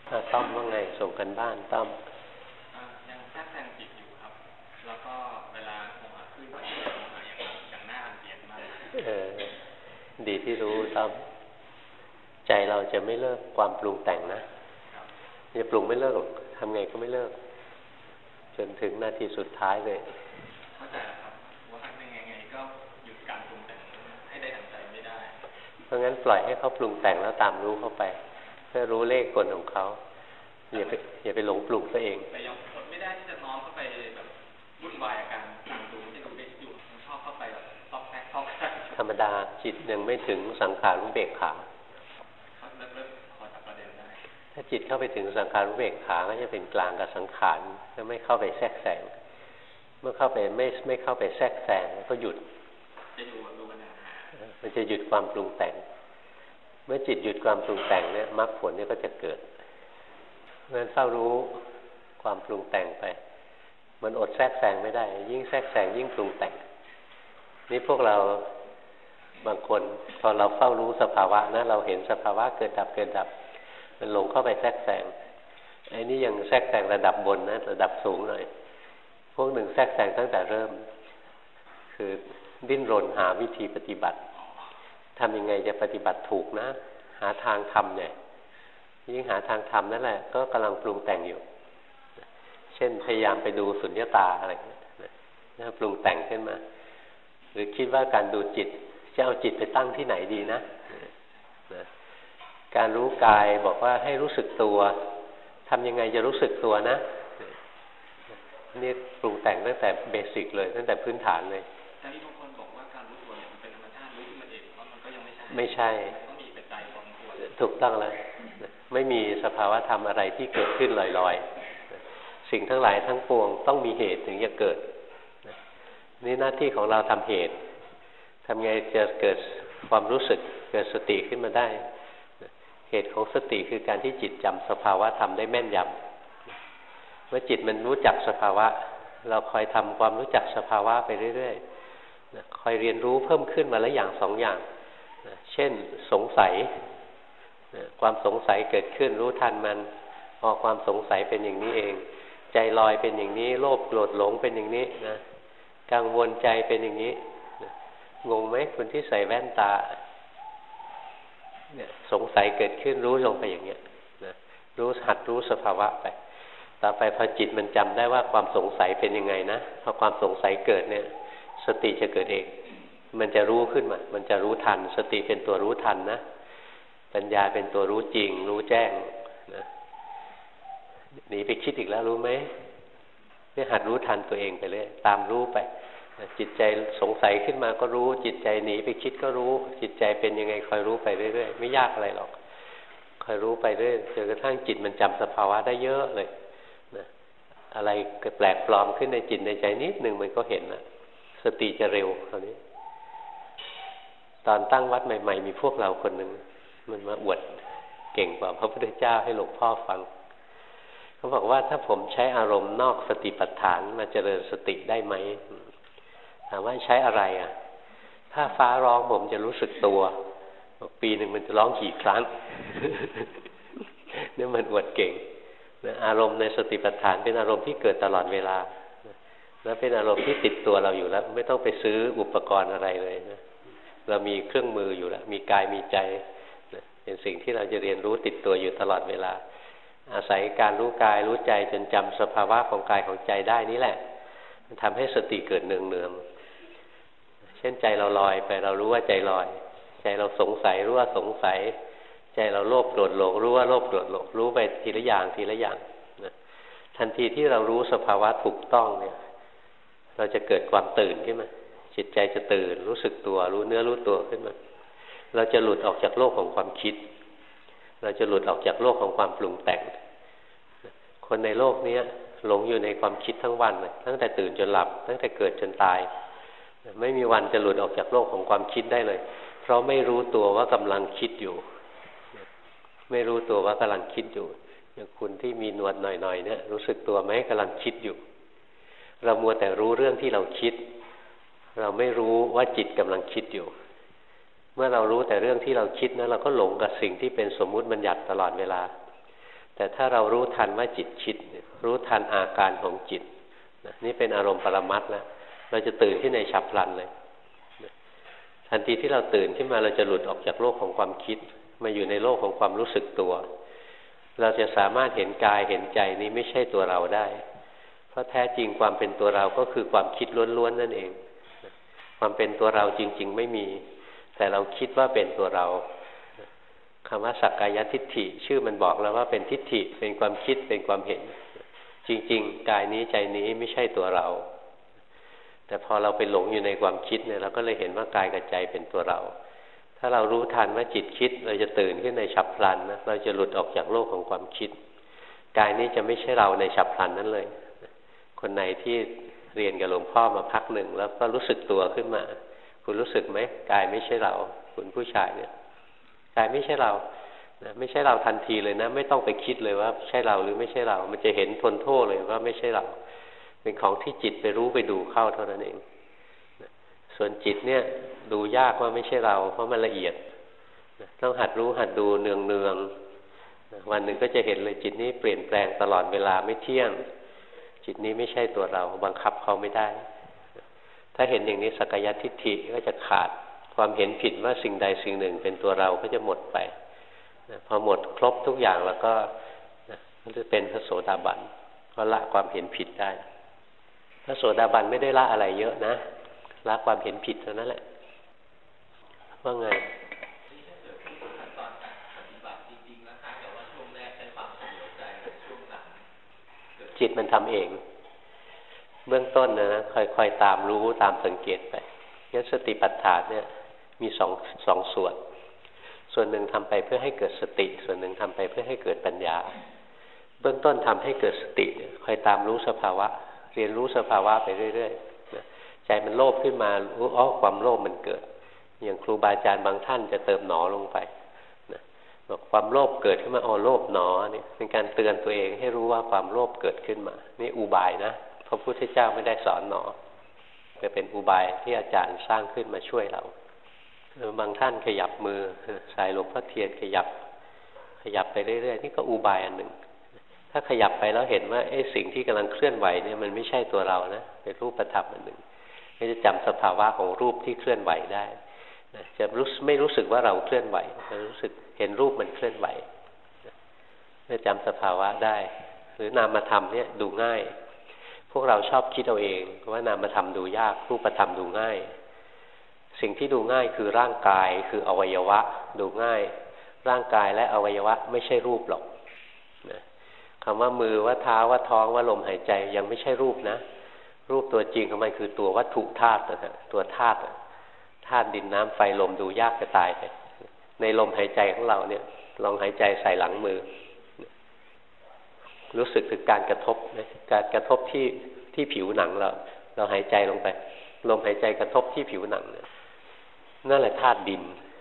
ต้อมว่าไงส่งกันบ้านต้อมยังแทรกแซงจิตอยู่ครับแล้วก็เวลาโมหะขึ้นโมหะอย่างน่ารังเกียจมากดีที่รู้ต้อมใจเราจะไม่เลิกความปรุงแต่งนะจะปรุงไม่เลิกทำไงก็ไม่เลิกจนถึงนาทีสุดท้ายเลยเข้าใจแล้วครับว่าทำยังไงก็หยุดการปรุงแต่งให้ได้ดังใจไม่ได้เพราะงั้นปล่อยให้เขาปรุงแต่งแล้วตามรู้เข้าไปเพื่อรู้เลขกลของเขาอย่าไปหลงปลุกตัวเองแต่ยังอดไม่ได้ที่จะน้อมเข้าไปแบบวุ่นวายอาการตามรู้ที่เราไม่อยู่ชอบเข้าไปแบบซอกแซกธรรมดาจิตยังไม่ถึงสังขารุเบกขาเริ่มพอจับประเด็นได้ถ้าจิตเข้าไปถึงสังขารุเบกขาก็จะเป็นกลางกับสังขารจะไม่เข้าไปแทรกแซงเมื่อเข้าไปไม่เข้าไปแทรกแซงก็หยุดจะดูมันจะหยุดความปรุงแต่งเมื่อจิตหยุดความปรุงแต่งเนี่ยมรรคผลเนี่ยก็จะเกิดเพราะฉะนั้นเฝ้ารู้ความปรุงแต่งไปมันอดแทรกแซงไม่ได้ยิ่งแทรกแซงยิ่งปรุงแต่งนี่พวกเราบางคนพอเราเฝ้ารู้สภาวะนะเราเห็นสภาวะเกิดดับเกิดดับมันหลงเข้าไปแทรกแซงไอ้นี่ยังแทรกแซงระดับบนนะระดับสูงหน่อยพวกหนึ่งแทรกแซงตั้งแต่เริ่มคือดิ้นรนหาวิธีปฏิบัติทำยังไงจะปฏิบัติถูกนะหาทางทำเนี่ยยิ่งหาทางทำนั่นแหละก็กำลังปรุงแต่งอยู่เช่นพยายามไปดูสุญญตาอะไรนะปรุงแต่งขึ้นมาหรือคิดว่าการดูจิตจะเอาจิตไปตั้งที่ไหนดีนะการรู้กายบอกว่าให้รู้สึกตัวทำยังไงจะรู้สึกตัวนะนี่ปรุงแต่งตั้งแต่เบสิกเลยตั้งแต่พื้นฐานเลยแต่ที่บางคนบอกว่าการรู้ตัวเนี่ยมันเป็นธรรมชาติรู้ขึ้นมาเองว่ามันก็ยังไม่ใช่ต้องมีปัจจัยพอสมควรถูกต้องแล้วไม่มีสภาวะธรรมอะไรที่เกิดขึ้นลอยๆสิ่งทั้งหลายทั้งปวงต้องมีเหตุถึงจะเกิดนี่หน้าที่ของเราทำเหตุทำไงจะเกิดความรู้สึกเกิดสติขึ้นมาได้เหตุของสติคือการที่จิตจำสภาวะธรรมได้แม่นยำเมื่อจิตมันรู้จักสภาวะเราคอยทำความรู้จักสภาวะไปเรื่อยๆคอยเรียนรู้เพิ่มขึ้นมาละอย่างสองอย่างเช่นสงสัยความสงสัยเกิดขึ้นรู้ทันมันความสงสัยเป็นอย่างนี้เองใจลอยเป็นอย่างนี้โลภโกรธหลงเป็นอย่างนี้นะกังวลใจเป็นอย่างนี้งงไหมคนที่ใส่แว่นตาเนี่ยสงสัยเกิดขึ้นรู้ลงไปอย่างเงี้ยนะรู้หัดรู้สภาวะไปต่อไปพอจิตมันจำได้ว่าความสงสัยเป็นยังไงนะพอความสงสัยเกิดเนี่ยสติจะเกิดเองมันจะรู้ขึ้นมามันจะรู้ทันสติเป็นตัวรู้ทันนะปัญญาเป็นตัวรู้จริงรู้แจ้งนะหนีไปคิดอีกแล้วรู้ไหมเนี่ยหัดรู้ทันตัวเองไปเลยตามรู้ไปจิตใจสงสัยขึ้นมาก็รู้จิตใจหนีไปคิดก็รู้จิตใจเป็นยังไงคอยรู้ไปเรื่อยๆไม่ยากอะไรหรอกคอยรู้ไปเรื่อยจนกระทั่งจิตมันจำสภาวะได้เยอะเลยนะอะไรแปลกปลอมขึ้นในจิตในใจนิดหนึ่งมันก็เห็นนะสติจะเร็วคราวนี้ตอนตั้งวัดใหม่ๆมีพวกเราคนหนึ่งมันมาอวดเก่งกว่าพระพุทธเจ้าให้หลวงพ่อฟังเขาบอกว่าถ้าผมใช้อารมณ์นอกสติปัฏฐานมาเจริญสติได้ไหมถามว่าใช้อะไรอ่ะถ้าฟ้าร้องผมจะรู้สึกตัวปีหนึ่งมันจะร้องกี่ครั้ง เนี่ยมันอวดเก่งอารมณ์ในสติปัฏฐานเป็นอารมณ์ที่เกิดตลอดเวลาแล้วเป็นอารมณ์ที่ติดตัวเราอยู่แล้วไม่ต้องไปซื้ออุปกรณ์อะไรเลยนะเรามีเครื่องมืออยู่แล้วมีกายมีใจเป็นสิ่งที่เราจะเรียนรู้ติดตัวอยู่ตลอดเวลาอาศัยการรู้กายรู้ใจจนจำสภาวะของกายของใจได้นี่แหละมันทำให้สติเกิดเนืองๆเช่นใจเราลอยไปเรารู้ว่าใจลอยใจเราสงสัยรู้ว่าสงสัยใจเราโลภโกรธหลงรู้ว่าโลภโกรธหลงรู้ไปทีละอย่างทีละอย่างนะทันทีที่เรารู้สภาวะถูกต้องเนี่ยเราจะเกิดความตื่นขึ้นมาจิตใจจะตื่นรู้สึกตัวรู้เนื้อรู้ตัวขึ้นมาเราจะหลุดออกจากโลกของความคิดเราจะหลุดออกจากโลกของความปรุงแต่งคนในโลกนี้หลงอยู่ในความคิดทั้งวันเลยตั้งแต่ตื่นจนหลับตั้งแต่เกิดจนตายไม่มีวันจะหลุดออกจากโลกของความคิดได้เลยเพราะไม่รู้ตัวว่ากำลังคิดอยู่ไม่รู้ตัวว่ากำลังคิดอยู่อย่างคุณที่มีหนวดหน่อยๆเนี่ยรู้สึกตัวไหมกำลังคิดอยู่เรามัวแต่รู้เรื่องที่เราคิดเราไม่รู้ว่าจิตกำลังคิดอยู่เมื่อเรารู้แต่เรื่องที่เราคิดนะเราก็หลงกับสิ่งที่เป็นสมมุติบัญญัติตลอดเวลาแต่ถ้าเรารู้ทันว่าจิตคิดรู้ทันอาการของจิตนี่เป็นอารมณ์ปรมัตถ์แล้วเราจะตื่นขึ้นในฉับพลันเลยทันทีที่เราตื่นขึ้นมาเราจะหลุดออกจากโลกของความคิดมาอยู่ในโลกของความรู้สึกตัวเราจะสามารถเห็นกายเห็นใจนี้ไม่ใช่ตัวเราได้เพราะแท้จริงความเป็นตัวเราก็คือความคิดล้วนๆนั่นเองความเป็นตัวเราจริงๆไม่มีแต่เราคิดว่าเป็นตัวเราคำว่าสักกายทิฏฐิชื่อมันบอกแล้วว่าเป็นทิฏฐิเป็นความคิดเป็นความเห็นจริงๆกายนี้ใจนี้ไม่ใช่ตัวเราแต่พอเราไปหลงอยู่ในความคิดเนี่ยเราก็เลยเห็นว่ากายกับใจเป็นตัวเราถ้าเรารู้ทันว่าจิตคิดเราจะตื่นขึ้นในฉับพลันนะเราจะหลุดออกจากโลกของความคิดกายนี้จะไม่ใช่เราในฉับพลันนั้นเลยคนไหนที่เรียนกับหลวงพ่อมาพักหนึ่งแล้วก็รู้สึกตัวขึ้นมาคุณรู้สึกไหมกายไม่ใช่เราคุณผู้ชายเนี่ยกายไม่ใช่เรานะไม่ใช่เราทันทีเลยนะไม่ต้องไปคิดเลยว่าใช่เราหรือไม่ใช่เรามันจะเห็นทนโทษเลยว่าไม่ใช่เราเป็นของที่จิตไปรู้ไปดูเข้าเท่านั้นเองส่วนจิตเนี่ยดูยากว่าไม่ใช่เราเพราะมันละเอียดต้องหัดรู้หัดดูเนืองๆวันหนึ่งก็จะเห็นเลยจิตนี้เปลี่ยนแปลงตลอดเวลาไม่เที่ยงจิตนี้ไม่ใช่ตัวเราบังคับเขาไม่ได้ถ้าเห็นอย่างนี้สักกายทิฏฐิก็จะขาดความเห็นผิดว่าสิ่งใดสิ่งหนึ่งเป็นตัวเราก็จะหมดไปพอหมดครบทุกอย่างแล้วก็จะเป็นพระโสดาบันก็ละความเห็นผิดได้พระโสดาบันไม่ได้ละอะไรเยอะนะละความเห็นผิดเท่านั้นแหละว่าไงจิตมันทำเองเบื้องต้นนะค่อยๆตามรู้ตามสังเกตไปงั้นสติปัฏฐานเนี่ยมีสองส่วนหนึ่งทำไปเพื่อให้เกิดสติส่วนหนึ่งทำไปเพื่อให้เกิดปัญญาเบื้องต้นทำให้เกิดสติเนี่ยคอยตามรู้สภาวะเรียนรู้สภาวะไปเรื่อยๆใจมันโลภขึ้นมารู้ความโลภมันเกิดอย่างครูบาอาจารย์บางท่านจะเติมหนอลงไปบอกความโลภเกิดขึ้นมาโลภหนอเนี่ยเป็นการเตือนตัวเองให้รู้ว่าความโลภเกิดขึ้นมานี่อุบายนะพระพุทธเจ้าไม่ได้สอนหนอจะเป็นอุบายที่อาจารย์สร้างขึ้นมาช่วยเราบางท่านขยับมือสายหลวงพ่อเทียนขยับไปเรื่อยๆนี่ก็อุบายอันหนึ่งถ้าขยับไปแล้วเห็นว่าสิ่งที่กำลังเคลื่อนไหวเนี่ยมันไม่ใช่ตัวเรานะเป็นรูปธรรมอันหนึ่งก็จะจำสภาวะของรูปที่เคลื่อนไหวได้จะไม่รู้สึกว่าเราเคลื่อนไหวจะรู้สึกเห็นรูปมันเคลื่อนไหวจะจำสภาวะได้หรือนามธรรมเนี่ยดูง่ายพวกเราชอบคิดเอาเองว่านามธรรมดูยากรูปธรรมดูง่ายสิ่งที่ดูง่ายคือร่างกายคืออวัยวะดูง่ายร่างกายและอวัยวะไม่ใช่รูปหรอกนะคำว่ามือว่าเท้าว่าท้องว่าลมหายใจยังไม่ใช่รูปนะรูปตัวจริงของมันคือตัววัตถุธาตุนะฮะตัวธาตุดินน้ำไฟลมดูยากจะตายไปในลมหายใจของเราเนี่ยลองหายใจใส่หลังมือรู้สึกถึงการกระทบนะการกระทบที่ผิวหนังเราหายใจลงไปลมหายใจกระทบที่ผิวหนังนั่นแหละธาตุดิน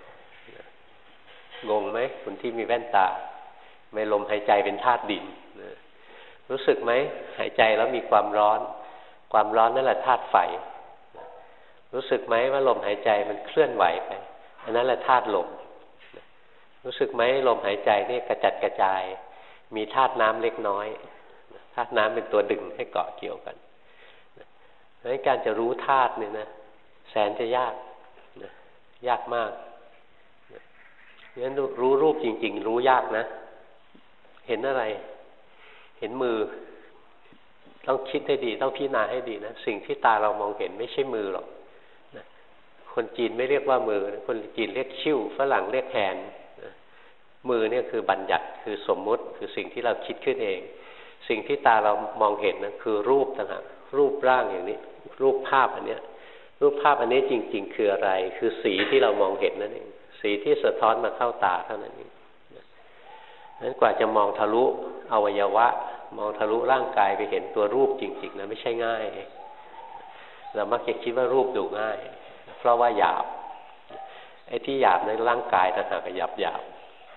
งงไหมคนที่มีแว่นตาไม่ลมหายใจเป็นธาตุดินรู้สึกไหมหายใจแล้วมีความร้อนนั่นแหละธาตุไฟรู้สึกไหมว่าลมหายใจมันเคลื่อนไหวไปอันนั้นแหละธาตุลมรู้สึกไหมลมหายใจนี่กระจัดกระจายมีธาตุน้ำเล็กน้อยธาตุน้ำเป็นตัวดึงให้เกาะเกี่ยวกันเพราะฉะนั้นการจะรู้ธาตุเนี่ยนะแสนจะยากยากมากงั้นรู้รูปจริงๆรู้ยากนะเห็นอะไรเห็นมือต้องคิดให้ดีต้องพิจารณาให้ดีนะสิ่งที่ตาเรามองเห็นไม่ใช่มือหรอกนะคนจีนไม่เรียกว่ามือคนจีนเรียกชิ่วฝรั่งเรียกแฮนด์มือเนี่ยคือบัญญัติคือสมมุติคือสิ่งที่เราคิดขึ้นเองสิ่งที่ตาเรามองเห็นนะคือรูปต่างหากรูปร่างอย่างนี้รูปภาพอันเนี้ยรูปภาพอันนี้จริงๆคืออะไรคือสีที่เรามองเห็นนั่นเองสีที่สะท้อนมาเข้าตาเท่านั้นเองนั้นกว่าจะมองทะลุอวัยวะมองทะลุร่างกายไปเห็นตัวรูปจริงๆนะไม่ใช่ง่ายเรามักจะคิดว่ารูปดูง่ายเพราะว่าหยาบไอ้ที่หยาบในร่างกายต่างหากหยาบ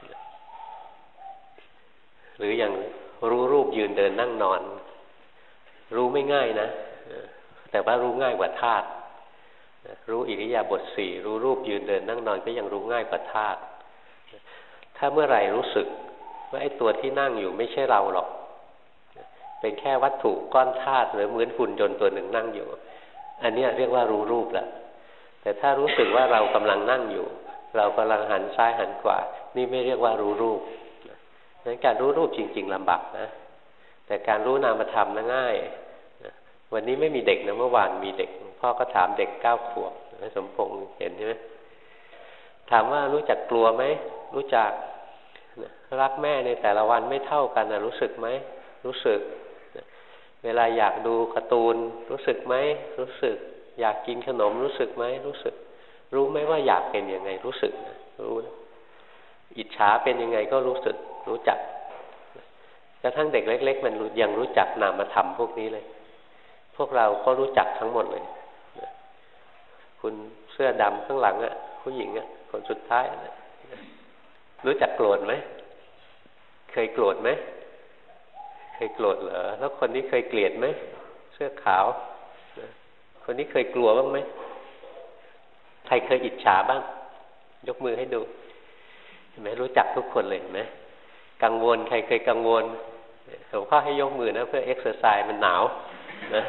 หรืออย่างรู้รูปยืนเดินนั่งนอนรู้ไม่ง่ายนะแต่ว่ารู้ง่ายกว่าธาตุรู้อิริยาบถสี่รู้รูปยืนเดินนั่งนอนก็ยังรู้ง่ายกว่าธาตุถ้าเมื่อไหร่รู้สึกว่าไอ้ตัวที่นั่งอยู่ไม่ใช่เราหรอกเป็นแค่วัตถุก้อนธาตุหรือเหมือนหุ่นยนต์ตัวหนึ่งนั่งอยู่อันนี้เรียกว่ารู้รูปแล้วแต่ถ้ารู้สึกว่าเรากำลังนั่งอยู่เรากำลังหันซ้ายหันขวานี่ไม่เรียกว่ารู้รูปงั้นการรู้รูปจริงๆลำบากนะแต่การรู้นามธรรมน่ะง่ายวันนี้ไม่มีเด็กนะเมื่อวานมีเด็กพ่อก็ถามเด็ก9 ขวบสมพงษ์เห็นใช่ไหมถามว่ารู้จักกลัวไหมรู้จักรักแม่ในแต่ละวันไม่เท่ากันนะรู้สึกไหมรู้สึกเวลาอยากดูการ์ตูนรู้สึกไหมรู้สึกอยากกินขนมรู้สึกไหมรู้สึกรู้ไหมว่าอยากเป็นยังไงรู้สึกรู้นะอิจฉาเป็นยังไงก็รู้สึกรู้จักกระทั่งเด็กเล็กๆมันยังรู้จักนามธรรมพวกนี้เลยพวกเราก็รู้จักทั้งหมดเลยคุณเสื้อดำข้างหลังอ่ะผู้หญิงอ่ะคนสุดท้ายรู้จักโกรธไหมเคยโกรธไหมเคยโกรธเหรอแล้วคนนี้เคยเกลียดไหมเสื้อขาวคนนี้เคยกลัวบ้างไหมใครเคยอิจฉาบ้างยกมือให้ดูเห็นไหมรู้จักทุกคนเลยเห็นไหมกังวลใครเคยกังวลหลวงพ่อให้ยกมือนะเพื่อเอ็กซ์เซอร์ไซส์มันหนาวนะ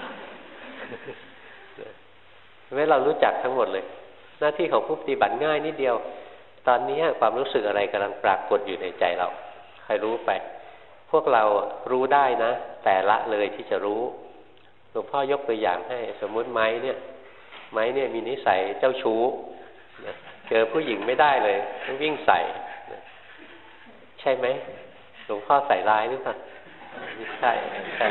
ไม่เรารู้จักทั้งหมดเลยหน้าที่ของผู้ปฏิบัติง่ายนิดเดียวตอนนี้ความรู้สึกอะไรกำลังปรากฏอยู่ในใจเราใครรู้ไปพวกเรารู้ได้นะแต่ละเลยที่จะรู้หลวงพ่อยกตัวอย่างให้สมมุติไม้เนี่ยมีนิสัยเจ้าชู้เจอผู้หญิงไม่ได้เลยต้องวิ่งใส่ใช่ไหมหลวงพ่อใส่ร้ายหรือเปล่าไม่ใช่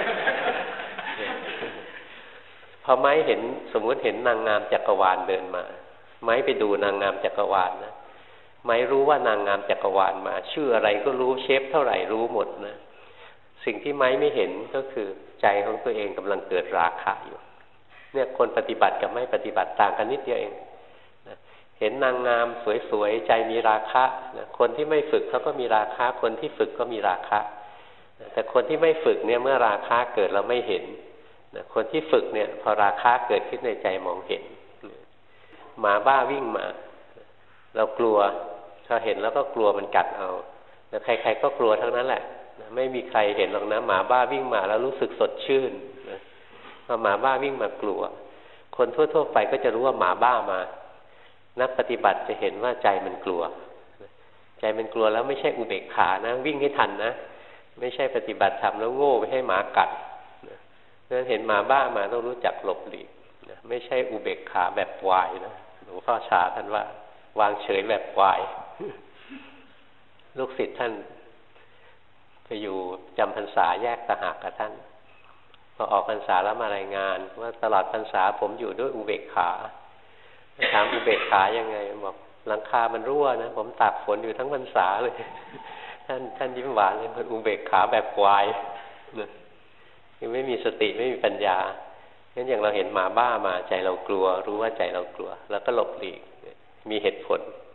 พอไม้เห็นสมมุติเห็นนางงามจักรวาลเดินมาไม้ไปดูนางงามจักรวาลนะไม้รู้ว่านางงามจักรวาลมาชื่ออะไรก็รู้เชฟเท่าไหร่รู้หมดนะสิ่งที่ไม้ไม่เห็นก็คือใจของตัวเองกำลังเกิดราคะอยู่เนี่ยคนปฏิบัติกับไม่ปฏิบัติต่างกันนิดเดียวเองนะเห็นนางงามสวยๆใจมีราคะนะคนที่ไม่ฝึกเขาก็มีราคะคนที่ฝึกก็มีราคะนะแต่คนที่ไม่ฝึกเนี่ยเมื่อราคะเกิดเราไม่เห็นนะคนที่ฝึกเนี่ยพอราคะเกิดขึ้นในใจมองเห็นหมาบ้าวิ่งมาเรากลัวพอเห็นแล้วก็กลัวมันกัดเอาแล้วใครๆก็กลัวทั้งนั้นแหละไม่มีใครเห็นหรอกนะหมาบ้าวิ่งมาแล้วรู้สึกสดชื่นพอหมาบ้าวิ่งมากลัวคนทั่วๆไปก็จะรู้ว่าหมาบ้ามานักปฏิบัติจะเห็นว่าใจมันกลัวใจมันกลัวแล้วไม่ใช่อุเบกขานะวิ่งให้ทันนะไม่ใช่ปฏิบัติธรรมแล้วโง่ไปให้หมากัดเพราะฉะนั้นเห็นหมาบ้ามาต้องรู้จักหลบหลีกไม่ใช่อุเบกขาแบบวายนะหลวงพ่อชาท่านว่าวางเฉยแบบวายลูกศิษย์ท่านไปอยู่จำพรรษาแยกต่างหากกับท่านพอออกพรรษาแล้วมารายงานว่าตลอดพรรษาผมอยู่ด้วยอุเบกขาถามอุเบกขายังไงบอกหลังคามันรั่วนะผมตากฝนอยู่ทั้งพรรษาเลยท่านยิ้มหวานเลยมันอุเบกขาแบบวายยังไม่มีสติไม่มีปัญญางั้นอย่างเราเห็นหมาบ้ามาใจเรากลัวรู้ว่าใจเรากลัวแล้วก็หลบหลีกมีเหตุผล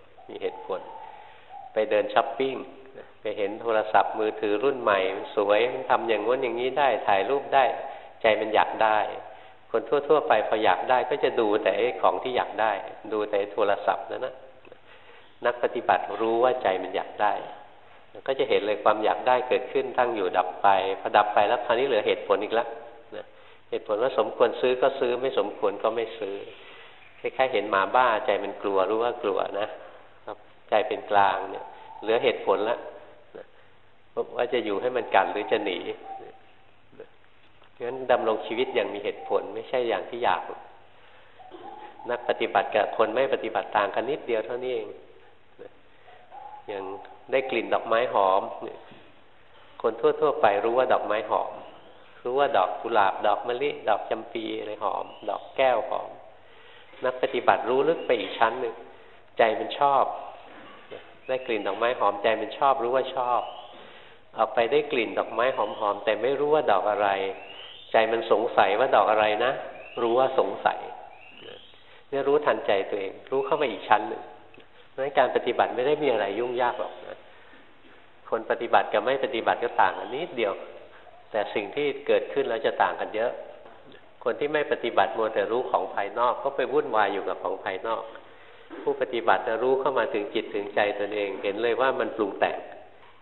ไปเดินช้อปปิ้งไปเห็นโทรศัพท์มือถือรุ่นใหม่สวยทำอย่างง้นอย่างนี้ได้ถ่ายรูปได้ใจมันอยากได้คนทั่วๆไปพออยากได้ก็จะดูแต่ของที่อยากได้ดูแต่โทรศัพท์นั่นนะนักปฏิบัติรู้ว่าใจมันอยากได้ก็จะเห็นเลยความอยากได้เกิดขึ้นตั้งอยู่ดับไปพอดับไปแล้วคราวนี้เหลือเหตุผลอีกแล้วเหตุผลว่าสมควรซื้อก็ซื้อไม่สมควรก็ไม่ซื้อคล้ายๆเห็นหมาบ้าใจมันกลัวรู้ว่ากลัวนะใจเป็นกลางเนี่ยเหลือเหตุผลแล้วว่าจะอยู่ให้มันกัดหรือจะหนีงั้นดำรงชีวิตอย่างมีเหตุผลไม่ใช่อย่างที่อยากนักปฏิบัติกับคนไม่ปฏิบัติต่างกันนิดเดียวเท่านี้เองอย่างได้กลิ่นดอกไม้หอมคนทั่วๆไปรู้ว่าดอกไม้หอมรู้ว่าดอกกุหลาบดอกมะลิดอกจำปีอะไรหอมดอกแก้วหอมนักปฏิบัติรู้ลึกไปอีกชั้นหนึ่งใจมันชอบได้กลิ่นดอกไม้หอมใจมันชอบรู้ว่าชอบออกไปได้กลิ่นดอกไม้หอมๆแต่ไม่รู้ว่าดอกอะไรใจมันสงสัยว่าดอกอะไรนะรู้ว่าสงสัยเนี่ยรู้ทันใจตัวเองรู้เข้ามาอีกชั้นหนึ่งเพราะฉะนั้นการปฏิบัติไม่ได้มีอะไรยุ่งยากหรอกนะคนปฏิบัติกับไม่ปฏิบัติก็ต่างกันนิดเดียวแต่สิ่งที่เกิดขึ้นแล้วจะต่างกันเยอะคนที่ไม่ปฏิบัติมัวแต่รู้ของภายนอกก็ไปวุ่นวายอยู่กับของภายนอกผู้ปฏิบัติรู้เข้ามาถึงจิตถึงใจตนเองเห็นเลยว่ามันปรุงแต่ง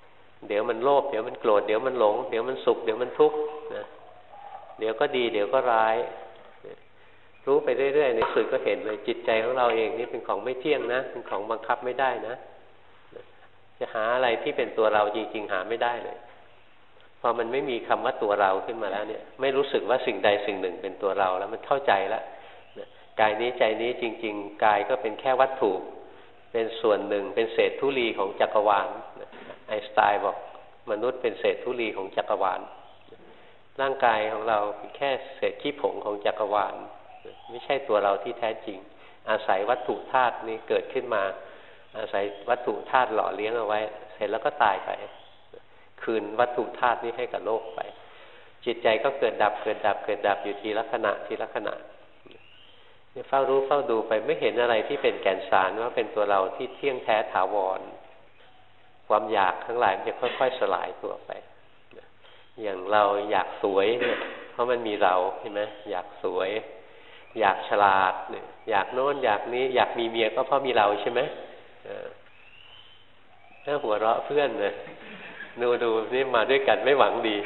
เดี๋ยวมันโลภเดี๋ยวมันโกรธเดี๋ยวมันหลงเดี๋ยวมันสุขเดี๋ยวมันทุกข์นะเดี๋ยวก็ดีเดี๋ยวก็ร้ายรู้ไปเรื่อยๆในสุดก็เห็นเลยจิตใจของเราเองนี่เป็นของไม่เที่ยงนะเป็นของบังคับไม่ได้นะจะหาอะไรที่เป็นตัวเราจริงๆหาไม่ได้เลยพอมันไม่มีคำว่าตัวเราขึ้นมาแล้วเนี่ยไม่รู้สึกว่าสิ่งใดสิ่งหนึ่งเป็นตัวเราแล้วมันเข้าใจแล้วกายนี้ใจนี้จริงๆกายก็เป็นแค่วัตถุเป็นส่วนหนึ่งเป็นเศษธุลีของจักรวาลไอน์สไตน์บอกมนุษย์เป็นเศษธุลีของจักรวาลร่างกายของเราเป็นแค่เศษขี้ผงของจักรวาลไม่ใช่ตัวเราที่แท้จริงอาศัยวัตถุธาตุนี้เกิดขึ้นมาอาศัยวัตถุธาตุหล่อเลี้ยงเอาไว้เสร็จแล้วก็ตายไปคืนวัตถุธาตุนี้ให้กับโลกไปจิตใจก็เกิดดับเกิดดับเกิดดับอยู่ทีละขณะทีละขณะเฝ้ารู้เฝ้าดูไปไม่เห็นอะไรที่เป็นแก่นสารว่าเป็นตัวเราที่เที่ยงแท้ถาวรความอยากทั้งหลายมันจะค่อยๆสลายตัวไปอย่างเราอยากสวยเนี่ยเพราะมันมีเราใช่ไหมอยากสวยอยากฉลาดเนี่ยอยากโน้นอยากนี้อยากมีเมียก็เพราะมีเราใช่ไหมถ้าหัวเราะเพื่อนเลยดูนี่มาด้วยกันไม่หวังดี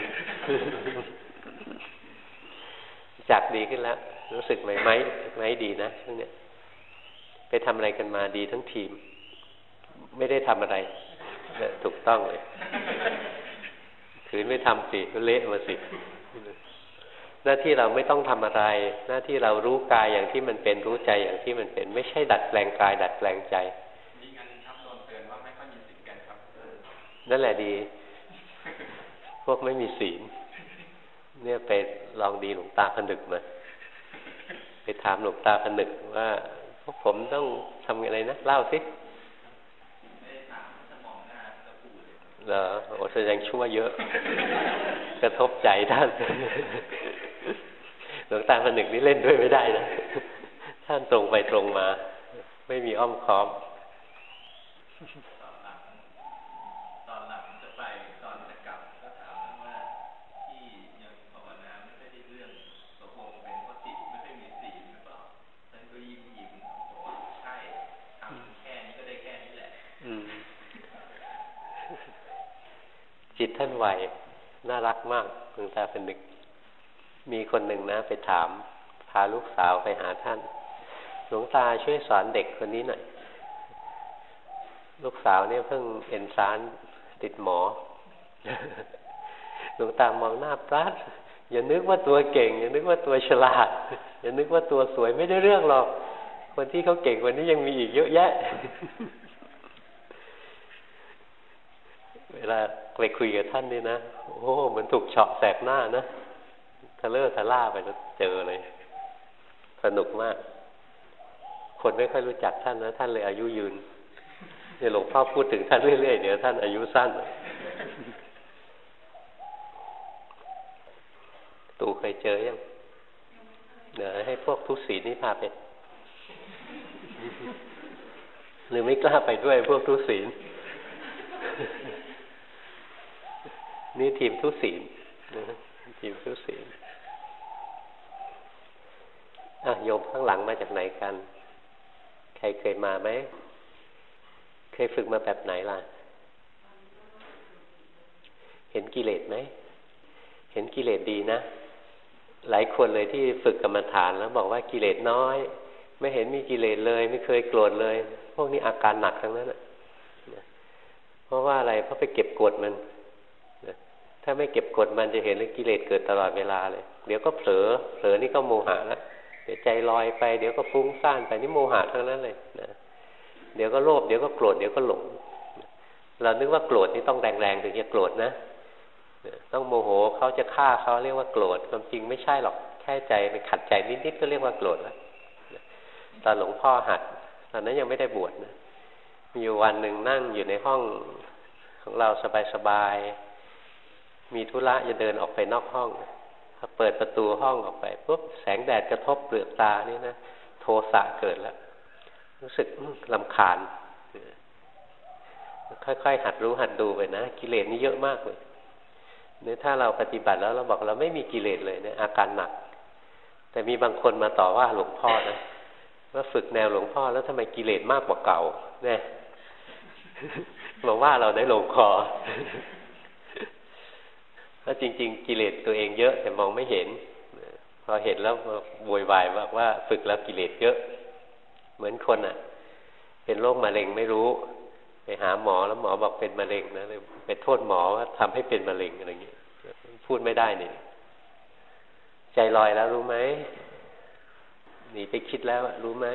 จากดีขึ้นแล้วรู้สึกไหมดีนะช่วงเนี้ยไปทำอะไรกันมาดีทั้งทีมไม่ได้ทำอะไรถูกต้องเลยถือไม่ทำสิก็เละมาสิหน้าที่เราไม่ต้องทำอะไรหน้าที่เรารู้กายอย่างที่มันเป็นรู้ใจอย่างที่มันเป็นไม่ใช่ดัดแปลงกายดัดแปลงใจดีกันครับโดนเตือนว่าไม่ค่อยมีศีลกันครับนั่นแหละดีพวกไม่มีศีลเนี่ยไปลองดีหลวงตาผนึกมาไปถามหลวงตาผนึกว่าพวกผมต้องทำอะไรนะเล่าสิเหรอโอ้แสดงชั่วเยอะกระทบใจท่านหลวงตาผนึกนี่เล่นด้วยไม่ได้นะท่านตรงไปตรงมาไม่มีอ้อมค้อมตอนหลังจะไปตอนจะกลับก็ถามว่าที่ยังภาวนาไม่ได้เรื่องตกลงเป็นเพราะจิตไม่ได้มีศีลหรือเปล่าท่านก็ยิ้มบอกว่าใช่ทำแค่นี้ก็ได้แค่นี้แหละจิตท่านไหวน่ารักมากหลวงตาผนึกมีคนหนึ่งนะไปถามพาลูกสาวไปหาท่านหลวงตาช่วยสอนเด็กคนนี้หน่อยลูกสาวเนี่ยเพิ่งเอนทรานซ์ติดหมอหลวงตามองหน้าปราดอย่านึกว่าตัวเก่งอย่านึกว่าตัวฉลาดอย่านึกว่าตัวสวยไม่ได้เรื่องหรอกคนที่เขาเก่งกว่านี้ยังมีอีกเยอะแยะเวลาไปคุยกับท่านนี่นะโอ้เหมือนถูกเฉาะแสกหน้านะทะเลอะทะล่าไปแล้วเจอเลยสนุกมากคนไม่ค่อยรู้จักท่านนะท่านเลยอายุยืนเนี่ยหลวงพ่อพูดถึงท่านเรื่อยๆเดี๋ยวท่านอายุสั้นตู่เคยเจอยังเดี๋ยวให้พวกทุศีลนี่พาไปหรือไม่กล้าไปด้วยพวกทุศีลนี่ทีมทุศีลทีมทุศีลโยมข้างหลังมาจากไหนกันใครเคยมาไหมเคยฝึกมาแบบไหนล่ะเห็นกิเลสไหมเห็นกิเลสดีนะหลายคนเลยที่ฝึกกรรมฐานแล้วบอกว่ากิเลสน้อยไม่เห็นมีกิเลสเลยไม่เคยโกรธเลยพวกนี้อาการหนักทั้งนั้นเพราะว่าอะไรเพราะไปเก็บกดมันถ้าไม่เก็บกดมันจะเห็นเลยกิเลสเกิดตลอดเวลาเลยเดี๋ยวก็เผลอนี่ก็โมหะแล้วเดี๋ยวใจลอยไปเดี๋ยวก็ฟุ้งซ่านไปนี่โมหะทั้งนั้นเลยนะเดี๋ยวก็โลภเดี๋ยวก็โกรธเดี๋ยวก็หลงเรานึกว่าโกรธนี่ต้องแรงๆถึงจะโกรธนะต้องโมโหเขาจะฆ่าเขาเรียกว่าโกรธความจริงไม่ใช่หรอกแค่ใจไปขัดใจนิดๆก็เรียกว่าโกรธแล้วตอนหลวงพ่อหัดตอนนั้นยังไม่ได้บวชนะมีอยู่วันหนึ่งนั่งอยู่ในห้องของเราสบายๆมีธุระจะเดินออกไปนอกห้องพอเปิดประตูห้องออกไปปุ๊บแสงแดดกระทบเปลือกตานี่นะโทสะเกิดแล้วรู้สึกรำคาญค่อยๆหัดรู้หัดดูไปนะกิเลสนี่เยอะมากเลยเนี่ยถ้าเราปฏิบัติแล้วเราบอกเราไม่มีกิเลสเลยเนี่ยอาการหนักแต่มีบางคนมาต่อว่าหลวงพ่อนะว่าฝึกแนวหลวงพ่อแล้วทำไมกิเลสมากกว่าเก่าเนี่ยบอกว่าเราได้ลงคอแล้วจริงๆกิเลสตัวเองเยอะแต่มองไม่เห็นพอเห็นแล้วโวยวายว่าฝึกแล้วกิเลสเยอะเหมือนคนอ่ะเป็นโรคมะเร็งไม่รู้ไปหาหมอแล้วหมอบอกเป็นมะเร็งนะเลยไปโทษหมอว่าทำให้เป็นมะเร็งอะไรอย่างเงี้ยพูดไม่ได้นี่ใจลอยแล้วรู้ไหมหนีไปคิดแล้วรู้ไหม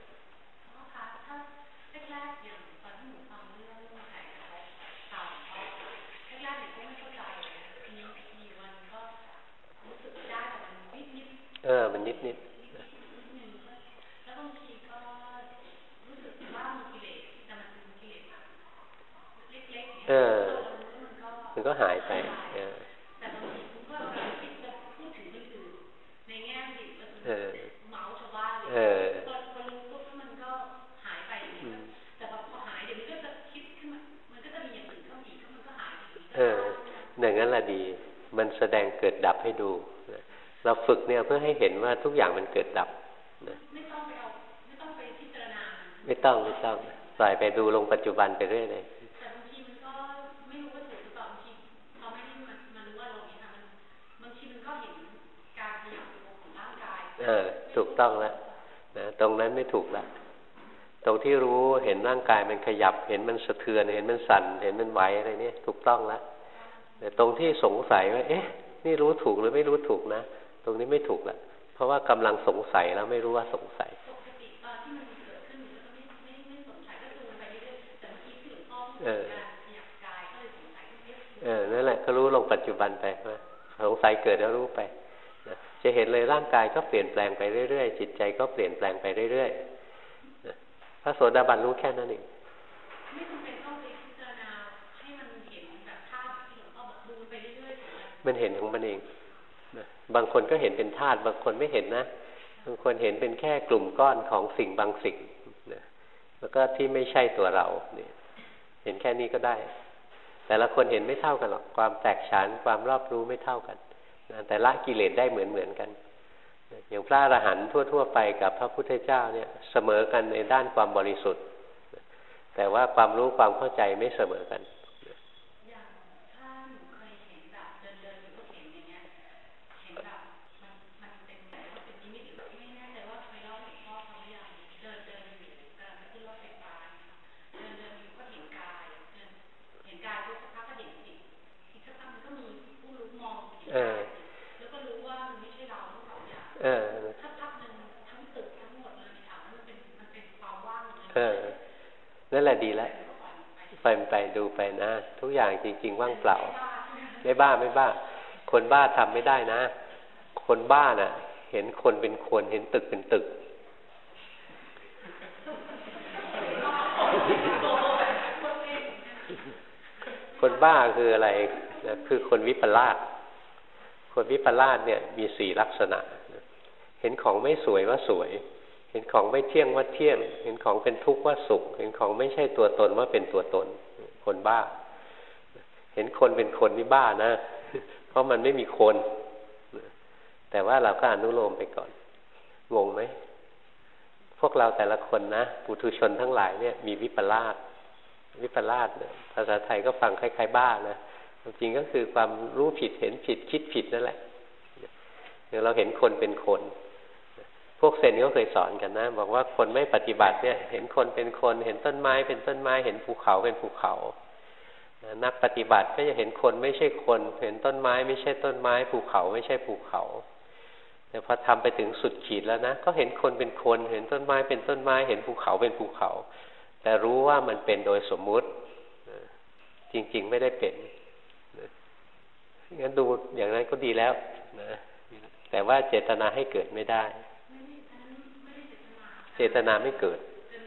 มันนิดนิดแล้วบางทีก็รู้สึกว่ามีกิเลสแต่มันเป็นกิเลสเล็กๆมันก็หายไปแต่บางทีผมก็คิดจะพูดถึงเรื่องอื่นในแง่ดีแล้วเมาชาวบ้านเลยพอรู้ปุ๊บมันก็หายไปแต่พอหายเดี๋ยวมันก็จะคิดขึ้นมามันก็จะมีอย่างอื่นเข้าอีกมันก็หายอย่างนั้นแหละดีมันแสดงเกิดดับให้ดูเราฝึกเนี่ยเพื่อให้เห็นว่าทุกอย่างมันเกิดดับนะไม่ต้องไปพิจารณาไม่ต้องปล่อยไปดูลงปัจจุบันไปเรื่อยเลยแต่บางทีมันก็ไม่รู้ว่าถูกหรือเปล่าบางทีเราไม่ได้มารู้ว่าเราเนี่ยค่ะบางทีมันก็เห็นการขยับตัวของร่างกายถูกต้องแล้วนะตรงนั้นไม่ถูกละตรงที่รู้เห็นร่างกายมันขยับเห็นมันสะเทือนเห็นมันสั่นเห็นมันไหวอะไรเนี่ยถูกต้องแล้วแต่ตรงที่สงสัยว่าเอ๊ะนี่รู้ถูกหรือไม่รู้ถูกนะตรงนี้ไม่ถูกละเพราะว่ากำลังสงสัยแล้วไม่รู้ว่าสงสัยปกติตอนที่มันเกิดขึ้นมันก็ไม่สงสัยก็ดูไปเรื่อยๆแต่เมื่อกี้ที่หลวงพ่อพูดการขยับกายก็เลยสงสัยนั่นแหละก็รู้ลงปัจจุบันไปว่าสงสัยเกิดแล้วรู้ไปนะจะเห็นเลยร่างกายก็เปลี่ยนแปลงไปเรื่อยๆจิตใจก็เปลี่ยนแปลงไปเรื่อยๆนะพระโสดาบันรู้แค่นั้นเองไม่จำเป็นต้องไปพิจารณาให้มันเห็นแบบภาพที่หลวงพ่อบอกดูไปเรื่อยๆมันเห็นของมันเองบางคนก็เห็นเป็นธาตุบางคนไม่เห็นนะบางคนเห็นเป็นแค่กลุ่มก้อนของสิ่งบางสิ่งนะแล้วก็ที่ไม่ใช่ตัวเราเนี่ยเห็นแค่นี้ก็ได้แต่ละคนเห็นไม่เท่ากันหรอกความแตกฉานความรอบรู้ไม่เท่ากันนะแต่ละกิเลสได้เหมือนกันอย่างพระอรหันต์ทั่วๆไปกับพระพุทธเจ้าเนี่ยเสมอกันในด้านความบริสุทธิ์แต่ว่าความรู้ความเข้าใจไม่เสมอกันแล้วก็รู้ว่ามันไม่ใช่เราทั้งสองอย่างถ้าพักหนึ่งทั้งตึกทั้งหมดเลยถามว่ามันเป็นความว่างเลยนั่นแหละดีแล้วไปดูไปนะทุกอย่างจริงๆว่างเปล่าไม่บ้าคนบ้าทำไม่ได้นะคนบ้าน่ะเห็นคนเป็นคนเห็นตึกเป็นตึกคนบ้าคืออะไรนะคือคนวิปลาสคนวิปลาสเนี่ยมี4ลักษณะเห็นของไม่สวยว่าสวยเห็นของไม่เที่ยงว่าเที่ยงเห็นของเป็นทุกข์ว่าสุขเห็นของไม่ใช่ตัวตนว่าเป็นตัวตนคนบ้าเห็นคนเป็นคนนี่บ้านะเพราะมันไม่มีคนแต่ว่าเราก็อนุโลมไปก่อนงงไหมพวกเราแต่ละคนนะปุถุชนทั้งหลายเนี่ยมีวิปลาสเนี่ยภาษาไทยก็ฟังคล้ายๆบ้านะจริงก็คือความรู้ผิดเห็นผิดคิดผิดนั่นแหละอย่างเราเห็นคนเป็นคนพวกเซนก็เคยสอนกันนะบอกว่าคนไม่ปฏิบัติเนี่ยเห็นคนเป็นคนเห็นต้นไม้เป็นต้นไม้เห็นภูเขาเป็นภูเขานักปฏิบัติก็จะเห็นคนไม่ใช่คนเห็นต้นไม้ไม่ใช่ต้นไม้ภูเขาไม่ใช่ภูเขาแต่พอทำไปถึงสุดขีดแล้วนะก็เห็นคนเป็นคนเห็นต้นไม้เป็นต้นไม้เห็นภูเขาเป็นภูเขาแต่รู้ว่ามันเป็นโดยสมมุติจริงๆไม่ได้เป็นงั้นดูอย่างนั้นก็ดีแล้วนะแต่ว่าเจตนาให้เกิดไม่ได้เจตนาไม่เกิด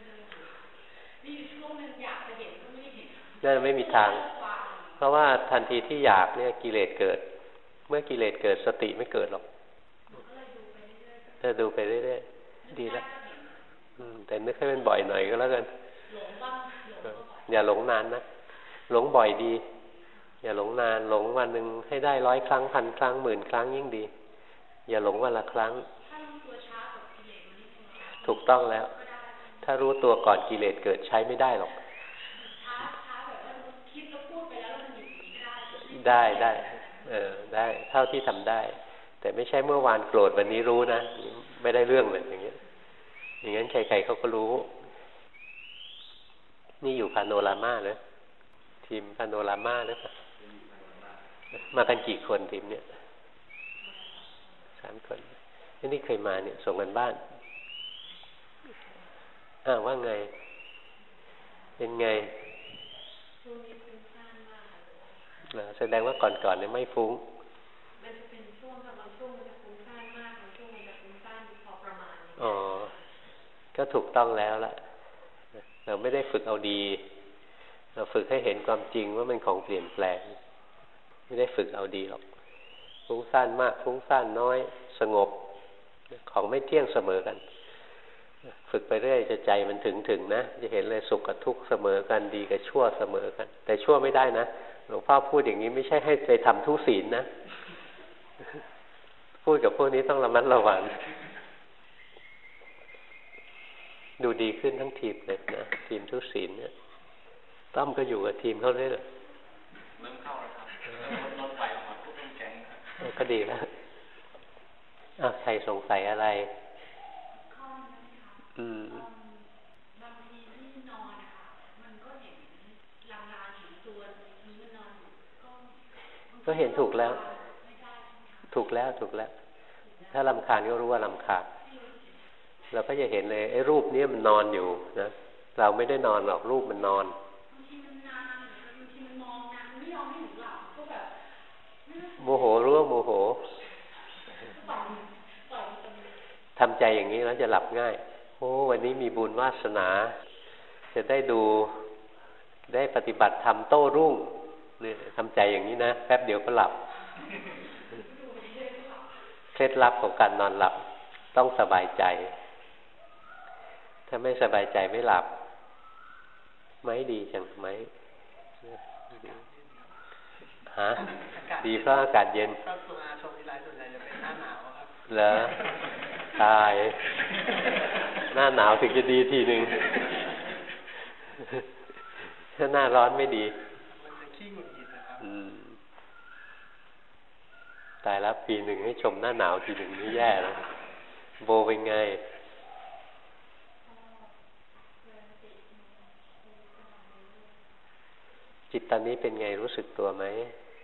นั่นไม่มีทางเพราะว่าทันทีที่อยากเนี่ยกิเลสเกิดเมื่อกิเลสเกิดสติไม่เกิดหรอกจะดูไปเรื่อยๆดีแล้วแต่นึกให้มันบ่อยหน่อยก็แล้วกันอย่าหลงนานนะหลงบ่อยดีอย่าหลงนานหลงวันหนึ่งให้ได้100 ครั้ง1,000 ครั้ง10,000 ครั้งยิ่งดีอย่าหลงวันละครั้งถูกต้องแล้วถ้ารู้ตัวก่อนกิเลสเกิดใช้ไม่ได้หรอกได้ได้เท่าที่ทำได้แต่ไม่ใช่เมื่อวานโกรธวันนี้รู้นะไม่ได้เรื่องเลยอย่างเงี้ยอย่างนั้นใครๆเขาก็รู้นี่อยู่พาโนรามาเลยทีมพาโนรามาหรือเปล่ามากันกี่คนทีมเนี้ย3 คนนี่เคยมาเนี่ยส่งกันบ้านว่าไงเป็นไงแสดงว่าก่อนเนี่ยไม่ฟุ้งมันจะเป็นช่วงบางช่วงมันจะฟุ้งซ่านมากบางช่วงมันจะฟุ้งซ่านพอประมาณก็ถูกต้องแล้วล่ะเราไม่ได้ฝึกเอาดีเราฝึกให้เห็นความจริงว่ามันของเปลี่ยนแปลงไม่ได้ฝึกเอาดีหรอกฟุ้งซ่านมากฟุ้งซ่านน้อยสงบของไม่เที่ยงเสมอกันฝึกไปเรื่อยจะใจมันถึงนะจะเห็นเลยสุขกับทุกข์เสมอกันดีกับชั่วเสมอกันแต่ชั่วไม่ได้นะหลวงพ่อพูดอย่างนี้ไม่ใช่ให้ไปทำทุศีลนะพูดกับพวกนี้ต้องระมัดระวังดูดีขึ้นทั้งทีมเลยนะทีมทุศีลเนี่ยต้อมก็อยู่กับทีมเขาเลยเหรอเริ่มเข้าแล้วครับรถไฟออกมาปุ๊บต้องแจ้งครับก็ดีแล้วใครสงสัยอะไรบางทีที่นอนนะคะมันก็เห็นลางๆเห็นตัวนี้มันนอนก็เห็นถูกแล้วถูกแล้วถ้ารำคาญก็รู้ว่ารำคาญเราก็จะเห็นเลยไอ้รูปนี้มันนอนอยู่นะเราไม่ได้นอนหรอกรูปมันนอนโมโหรู้ว่าโมโหทำใจอย่างนี้แล้วจะหลับง่ายวันนี้มีบุญวาสนาจะได้ดูได้ปฏิบัติธรรมโต้รุ่งนี่ทำใจอย่างนี้นะแป๊บเดียวก็หลับเคล็ดลับของการนอนหลับต้องสบายใจถ้าไม่สบายใจไม่หลับไม่ดีจังไหมดีเพราะอากาศเย็นเหรอตายหน้าหนาวถึงจะดีทีหนึ่งถ้าหน้าร้อนไม่ดีมันจะขี้หงุดหงิดนะครับตายแล้วปีหนึ่งให้ชมหน้าหนาวทีหนึ่งนี่แย่แล้วโบเป็นไงจิตตอนนี้เป็นไงรู้สึกตัวไหม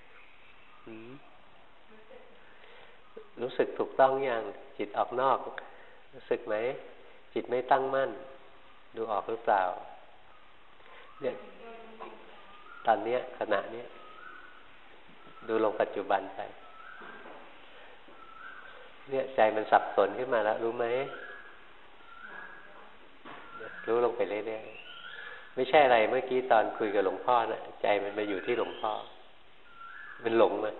รู้สึกถูกต้องยังจิตออกนอกรู้สึกไหมจิตไม่ตั้งมั่นดูออกหรือเปล่าเนี่ยตอนนี้ขณะนี้ดูลงปัจจุบันไปเนี่ยใจมันสับสนขึ้นมาแล้วรู้ไหมรู้ลงไปเรื่อยๆไม่ใช่อะไรเมื่อกี้ตอนคุยกับหลวงพ่อนะใจมันมาอยู่ที่หลวงพ่อมันหลงมา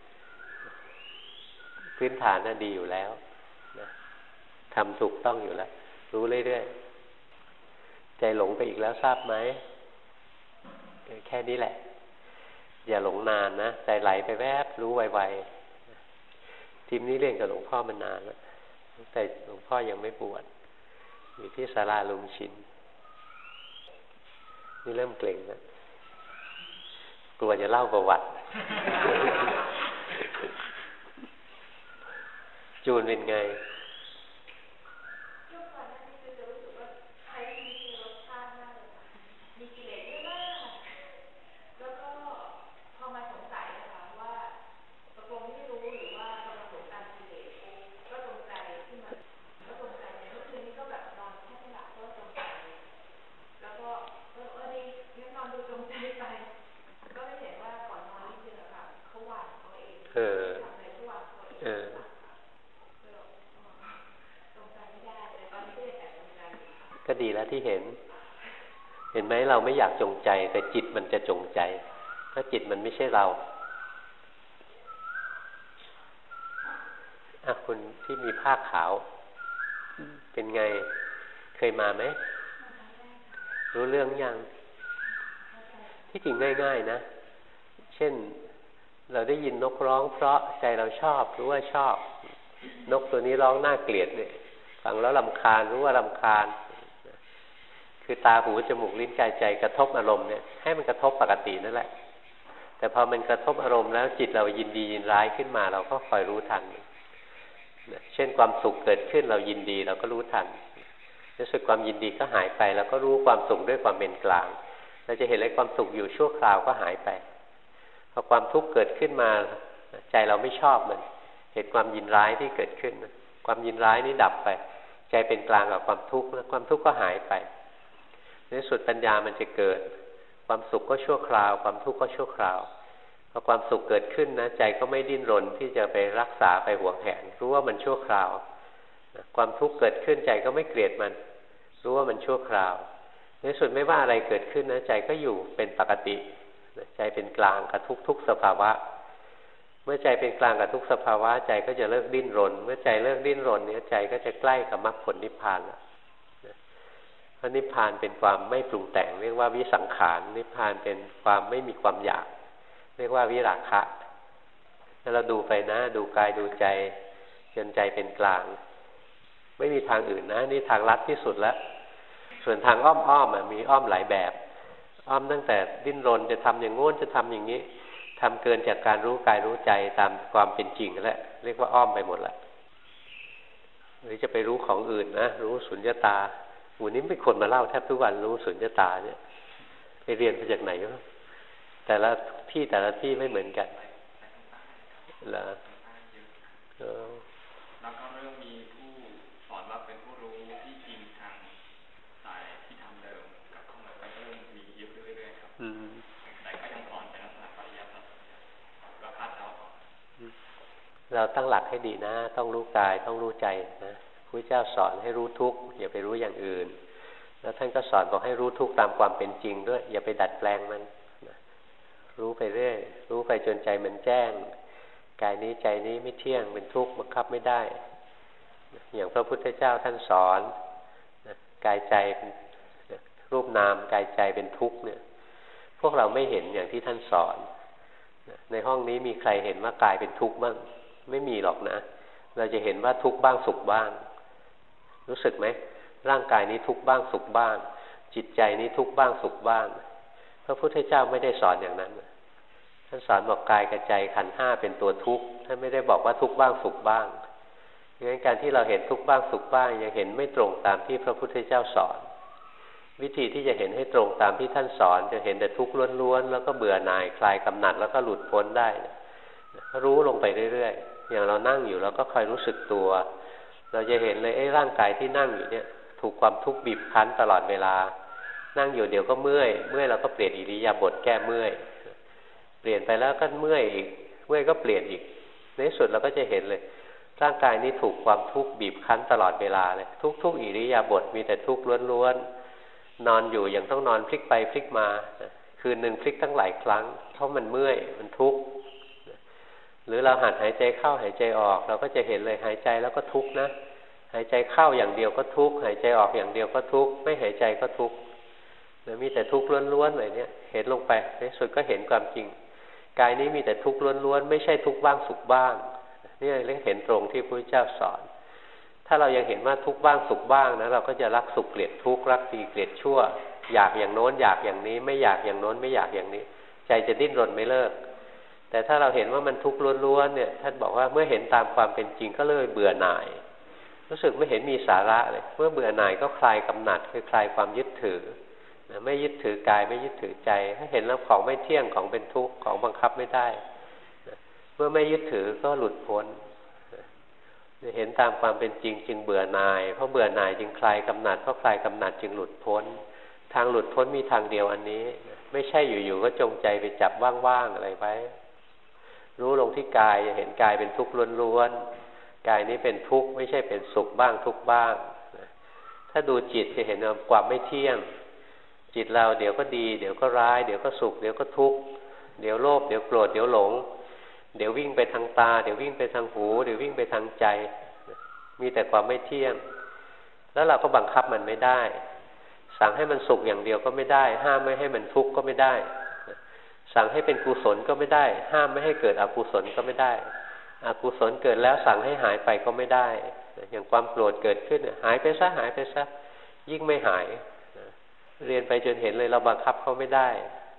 พื้นฐานน่ะดีอยู่แล้วนะทำถูกต้องอยู่แล้วรู้เรื่อยๆใจหลงไปอีกแล้วทราบไหมแค่นี้แหละอย่าหลงนานนะใจไหลไปแวบรู้ไวๆทีมนี้เรียนกับหลวงพ่อมานานแล้วแต่หลวงพ่อยังไม่บวชอยู่ที่ศาลาลุงชินนี่เริ่มเกร็งแล้วกลัวจะเล่าประวัติจูนเป็นไงก็ดีแล้วที่เห็นไหมเราไม่อยากจงใจแต่จิตมันจะจงใจถ้าจิตมันไม่ใช่เราคุณที่มีผ้าขาวเป็นไงเคยมาไหมรู้เรื่องยังที่จริงง่ายๆนะเช่นเราได้ยินนกร้องเพราะใจเราชอบรู้ว่าชอบนกตัวนี้ร้องน่าเกลียดเนี่ยฟังแล้วรำคาญรู้ว่ารำคาญคือตาหูจมูกลิ้นกายใจกระทบอารมณ์เนี่ยให้มันกระทบปกตินั่นแหละแต่พอมันกระทบอารมณ์แล้วจิตเรายินดียินร้ายขึ้นมาเราก็คอยรู้ทันเช่นความสุขเกิดขึ้นเรายินดีเราก็รู้ทันรู้สึกความยินดีก็หายไปแล้วก็รู้ความสุขด้วยความเป็นกลางเราจะเห็นเลยความสุขอยู่ชั่วคราวก็หายไปพอความทุกข์เกิดขึ้นมาใจเราไม่ชอบมันเห็นความยินร้ายที่เกิดขึ้นความยินร้ายนี่ดับไปใจเป็นกลางกับความทุกข์แล้วความทุกข์ก็หายไปในสุดปัญญามันจะเกิดความสุขก็ชั่วคราวความทุกข์ก็ชั่วคราวพอความสุขเกิดขึ้นนะใจก็ไม่ดิ้นรนที่จะไปรักษาไปหวงแหนรู้ว่ามันชั่วคราวความทุกข์เกิดขึ้นใจก็ไม่เกลียดมันรู้ว่ามันชั่วคราวในสุดไม่ว่าอะไรเกิดขึ้นนะใจก็อยู่เป็นปกติใจเป็นกลางกับทุกสภาวะเมื่อใจเป็นกลางกับทุกสภาวะใจก็จะเลิกดิ้นรนเมื่อใจเลิกดิ้นรนเนี่ยใจก็จะใกล้กับมรรคผลนิพพานแล้วเพราะนิพพานเป็นความไม่ปรุงแต่งเรียกว่าวิสังขารนิพพานเป็นความไม่มีความอยากเรียกว่าวิราคะถ้าเราดูไปนะดูกายดูใจจนใจเป็นกลางไม่มีทางอื่นนะนี่ทางลัดที่สุดแล้วส่วนทางอ้อมมีอ้อมหลายแบบอ้อมตั้งแต่ดิ้นรนจะทำอย่างโน้นจะทำอย่างนี้ทำเกินจากการรู้กายรู้ใจตามความเป็นจริงแล้วเรียกว่าอ้อมไปหมดละหรือจะไปรู้ของอื่นนะรู้สุญญตาวันนี้ไม่คนมาเล่าแทบทุกวันรู้สุญญตาเนี่ยไปเรียนมาจากไหนวะแต่ละที่ไม่เหมือนกันแล้วแล้วก็เริ่มมีผู้สอนว่าเป็นผู้รู้ที่จริงทางสายที่ทำเดิมกับเข้ามาไปเริ่มมีเยอะเรื่อยๆครับแต่ก็ยังสอนเป็นลักษณะปริยัติเราคาดเดาเราตั้งหลักให้ดีนะต้องรู้กายต้องรู้ใจนะพระเจ้าสอนให้รู้ทุกข์อย่าไปรู้อย่างอื่นแล้วท่านก็สอนบอกให้รู้ทุกข์ตามความเป็นจริงด้วยอย่าไปดัดแปลงมันรู้ไปเรื่อยรู้ไปจนใจมันแจ้งกายนี้ใจนี้ไม่เที่ยงเป็นทุกข์บังคับไม่ได้อย่างพระพุทธเจ้าท่านสอนกายใจเป็นรูปนามกายใจเป็นทุกข์เนี่ยพวกเราไม่เห็นอย่างที่ท่านสอนในห้องนี้มีใครเห็นว่ากายเป็นทุกข์บ้างไม่มีหรอกนะเราจะเห็นว่าทุกข์บ้างสุขบ้างรู้สึกไหมร่างกายนี้ทุกข์บ้างสุขบ้างจิตใจนี้ทุกข์บ้างสุขบ้างพระพุทธเจ้าไม่ได้สอนอย่างนั้นท่านสอนบอกกายกับใจขันธ์ห้าเป็นตัวทุกข์ท่านไม่ได้บอกว่าทุกข์บ้างสุขบ้างงั้นการที่เราเห็นทุกข์บ้างสุขบ้างยังเห็นไม่ตรงตามที่พระพุทธเจ้าสอนวิธีที่จะเห็นให้ตรงตามที่ท่านสอนจะเห็นแต่ทุกข์ล้วนๆแล้วก็เบื่อหน่ายคลายกำหนัดแล้วก็หลุดพ้นได้รู้ลงไปเรื่อยๆอย่างเรานั่งอยู่เราก็คอยรู้สึกตัวเราจะเห็นเลยร่างกายที่นั่งอยู่เนี่ยถูกความทุกข์บีบคั้นตลอดเวลานั่งอยู่เดี๋ยวก็เมื่อยเราก็เปลี่ยนอิริยาบถแก้เมื่อยเปลี่ยนไปแล้วก็เมื่อยอีกเมื่อยก็เปลี่ยนอีกในที่สุดเราก็จะเห็นเลยร่างกายนี้ถูกความทุกข์บีบคั้นตลอดเวลาเลยทุกอิริยาบถมีแต่ทุกข์ล้วนๆนอนอยู่ยังต้องนอนพลิกไปพลิกมาคืนนึงพลิกตั้งหลายครั้งเพราะมันเมื่อยมันทุกข์หรือเราหัดหายใจเข้าหายใจออกเราก็จะเห็นเลยหายใจแล้วก็ทุกข์นะหายใจเข้าอย่างเดียวก็ทุกข์หายใจออกอย่างเดียวก็ทุกข์ไม่หายใจก็ทุกข์มีแต่ทุกข์ล้วนๆเลยเนี่ยเห็นลงไปในสุดก็เห็นความจริงกายนี้มีแต่ทุกข์ล้วนๆไม่ใช่ทุกข์บ้างสุขบ้างนี่เรียกเห็นตรงที่พระพุทธเจ้าสอนถ้าเรายังเห็นว่าทุกข์บ้างสุขบ้างนะเราก็จะรักสุขเกลียดทุกข์รักดีเกลียดชั่วอยากอย่างโน้นอยากอย่างนี้ไม่อยากอย่างโน้นไม่อยากอย่างนี้ใจจะดิ้นรนไม่เลิกแต่ถ้าเราเห็นว่ามันทุกข์ล้วนๆเนี่ยท่านบอกว่าเมื่อเห็นตามความเป็นจริงก็เลยเบื่อหน่ายรู้สึกไม่เห็นมีสาระเลยเมื่อเบื่อหน่ายก็คลายกำหนัดคือคลายความยึดถือไม่ยึดถือกายไม่ยึดถือใจถ้าเห็นแล้วของไม่เที่ยงของเป็นทุกข์ของบังคับไม่ได้เมื่อไม่ยึดถือก็หลุดพ้นเห็นตามความเป็นจริงจึงเบื่อหน่ายเพราะเบื่อหน่ายจึงคลายกำหนัดเพราะคลายกำหนัดจึงหลุดพ้นทางหลุดพ้นมีทางเดียวอันนี้ไม่ใช่อยู่ๆก็จงใจไปจับว่างๆอะไรไว้รู้ลงที่กายจะเห็นกายเป็นทุกข์ล้วนๆกายนี้เป็นทุกข์ไม่ใช่เป็นสุขบ้างทุกข์บ้างถ้าดูจิตจะเห็นความไม่เที่ยงจิตเราเดี๋ยวก็ดีเดี๋ยวก็ร้ายเดี๋ยวก็สุขเดี๋ยวก็ทุกข์เดี๋ยวโลภเดี๋ยวโกรธเดี๋ยวหลงเดี๋ยววิ่งไปทางตาเดี๋ยววิ่งไปทางหูเดี๋ยววิ่งไปทางใจมีแต่ความไม่เที่ยงแล้วเราก็บังคับมันไม่ได้สั่งให้มันสุขอย่างเดียวก็ไม่ได้ห้ามไม่ให้มันทุกข์ก็ไม่ได้สั่งให้เป็นกุศลก็ไม่ได้ห้ามไม่ให้เกิดอกุศลก็ไม่ได้อกุศลเกิดแล้วสั่งให้หายไปก็ไม่ได้อย่างความโกรธเกิดขึ้นหายไปซะหายไปซะยิ่งไม่หายเรียนไปจนเห็นเลยเราบังคับเขาไม่ได้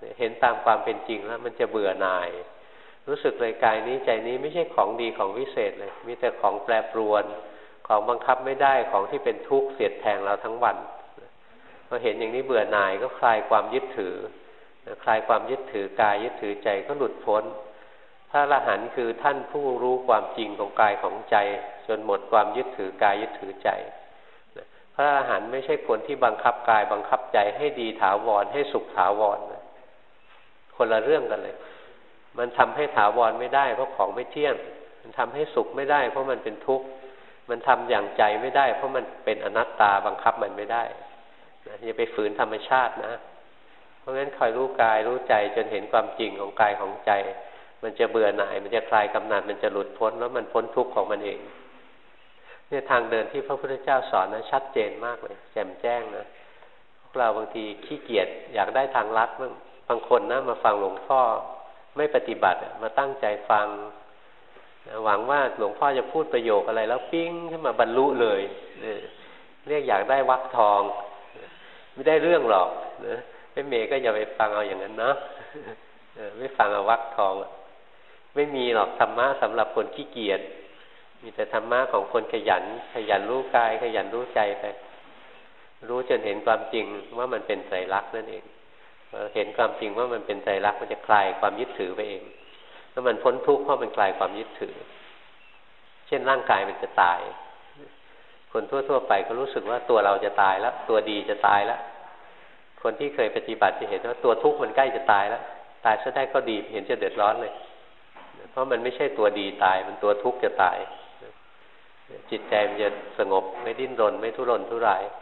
เห็นตามความเป็นจริงแล้วมันจะเบื่อหน่ายรู้สึกเลยกายนี้ใจนี้ไม่ใช่ของดีของวิเศษเลยมีแต่ของแปรปรวนของบังคับไม่ได้ของที่เป็นทุกข์เสียดแทงเราทั้งวันพอเห็นอย่างนี้เบื่อหน่ายก็คลายความยึดถือคลายความยึดถือกายยึดถือใจก็หลุดพ้นพระอรหันต์คือท่านผู้รู้ความจริงของกายของใจจนหมดความยึดถือกายยึดถือใจพระอรหันต์ไม่ใช่คนที่บังคับกายบังคับใจให้ดีถาวรให้สุขถาวรคนละเรื่องกันเลยมันทำให้ถาวรไม่ได้เพราะของไม่เที่ยงมันทำให้สุขไม่ได้เพราะมันเป็นทุกข์มันทำอย่างใจไม่ได้เพราะมันเป็นอนัตตาบังคับมันไม่ได้อย่าไปฝืนธรรมชาตินะเพราะงั้นคอยรู้กายรู้ใจจนเห็นความจริงของกายของใจมันจะเบื่อหน่ายมันจะคลายกำหนัดมันจะหลุดพ้นแล้วมันพ้นทุกข์ของมันเองเนี่ยทางเดินที่พระพุทธเจ้าสอนนะชัดเจนมากเลยแจ่มแจ้งนะพวกเราบางทีขี้เกียจอยากได้ทางลัดบางคนนะมาฟังหลวงพ่อไม่ปฏิบัติมาตั้งใจฟังหวังว่าหลวงพ่อจะพูดประโยคอะไรแล้วปิ้งขึ้นมาบรรลุเลยเรียกอยากได้วรรคทองไม่ได้เรื่องหรอกนะไม่เมย์ก็อย่าไปฟังเอาอย่างนั้นนะไม่ฟังเอาวรรคทองไม่มีหรอกธรรมะสำหรับคนขี้เกียจมีแต่ธรรมะของคนขยันขยันรู้กายขยันรู้ใจไปรู้จนเห็นความจริงว่ามันเป็นไตรลักษณ์นั่นเองเห็นความจริงว่ามันเป็นไตรลักษณ์มันจะคลายความยึดถือไปเองแล้วมันพ้นทุกข์เพราะมันคลายความยึดถือเช่นร่างกายมันจะตายคนทั่วๆไปก็รู้สึกว่าตัวเราจะตายแล้วตัวดีจะตายแล้วคนที่เคยปฏิบัติจะเห็นว่าตัวทุกข์มันใกล้จะตายแล้วตายซะได้ก็ดีเห็นจะเดือดร้อนเลยเพราะมันไม่ใช่ตัวดีตายมันตัวทุกข์จะตายจิตใจมันจะสงบไม่ดิ้นรนไม่ทุรนทุราย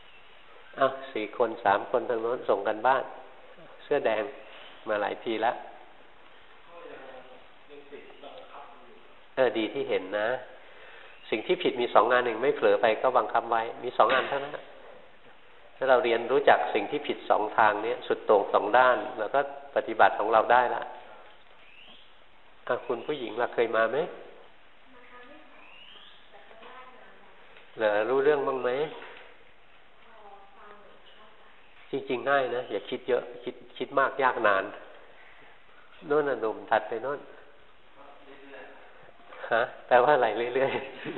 4 คน 3 คนทางโน้นส่งกันบ้านเสื้อแดงมาหลายทีแล้วดีที่เห็นนะสิ่งที่ผิดมี2 งานหนึ่งไม่เผลอไปก็บังคับไว้มี2 งานเท่านั้นถ้าเราเรียนรู้จักสิ่งที่ผิด2 ทางนี้สุดโต่ง2 ด้านแล้วก็ปฏิบัติของเราได้ละคุณผู้หญิงล่ะเคยมาไหมเหรอรู้เรื่องบ้างไหมจริงๆง่ายนะอย่าคิดเยอะคิดมากยากนานโน่นน่ะหนุ่มถัดไปโน่นฮะแปลว่าอะไรเรื่อย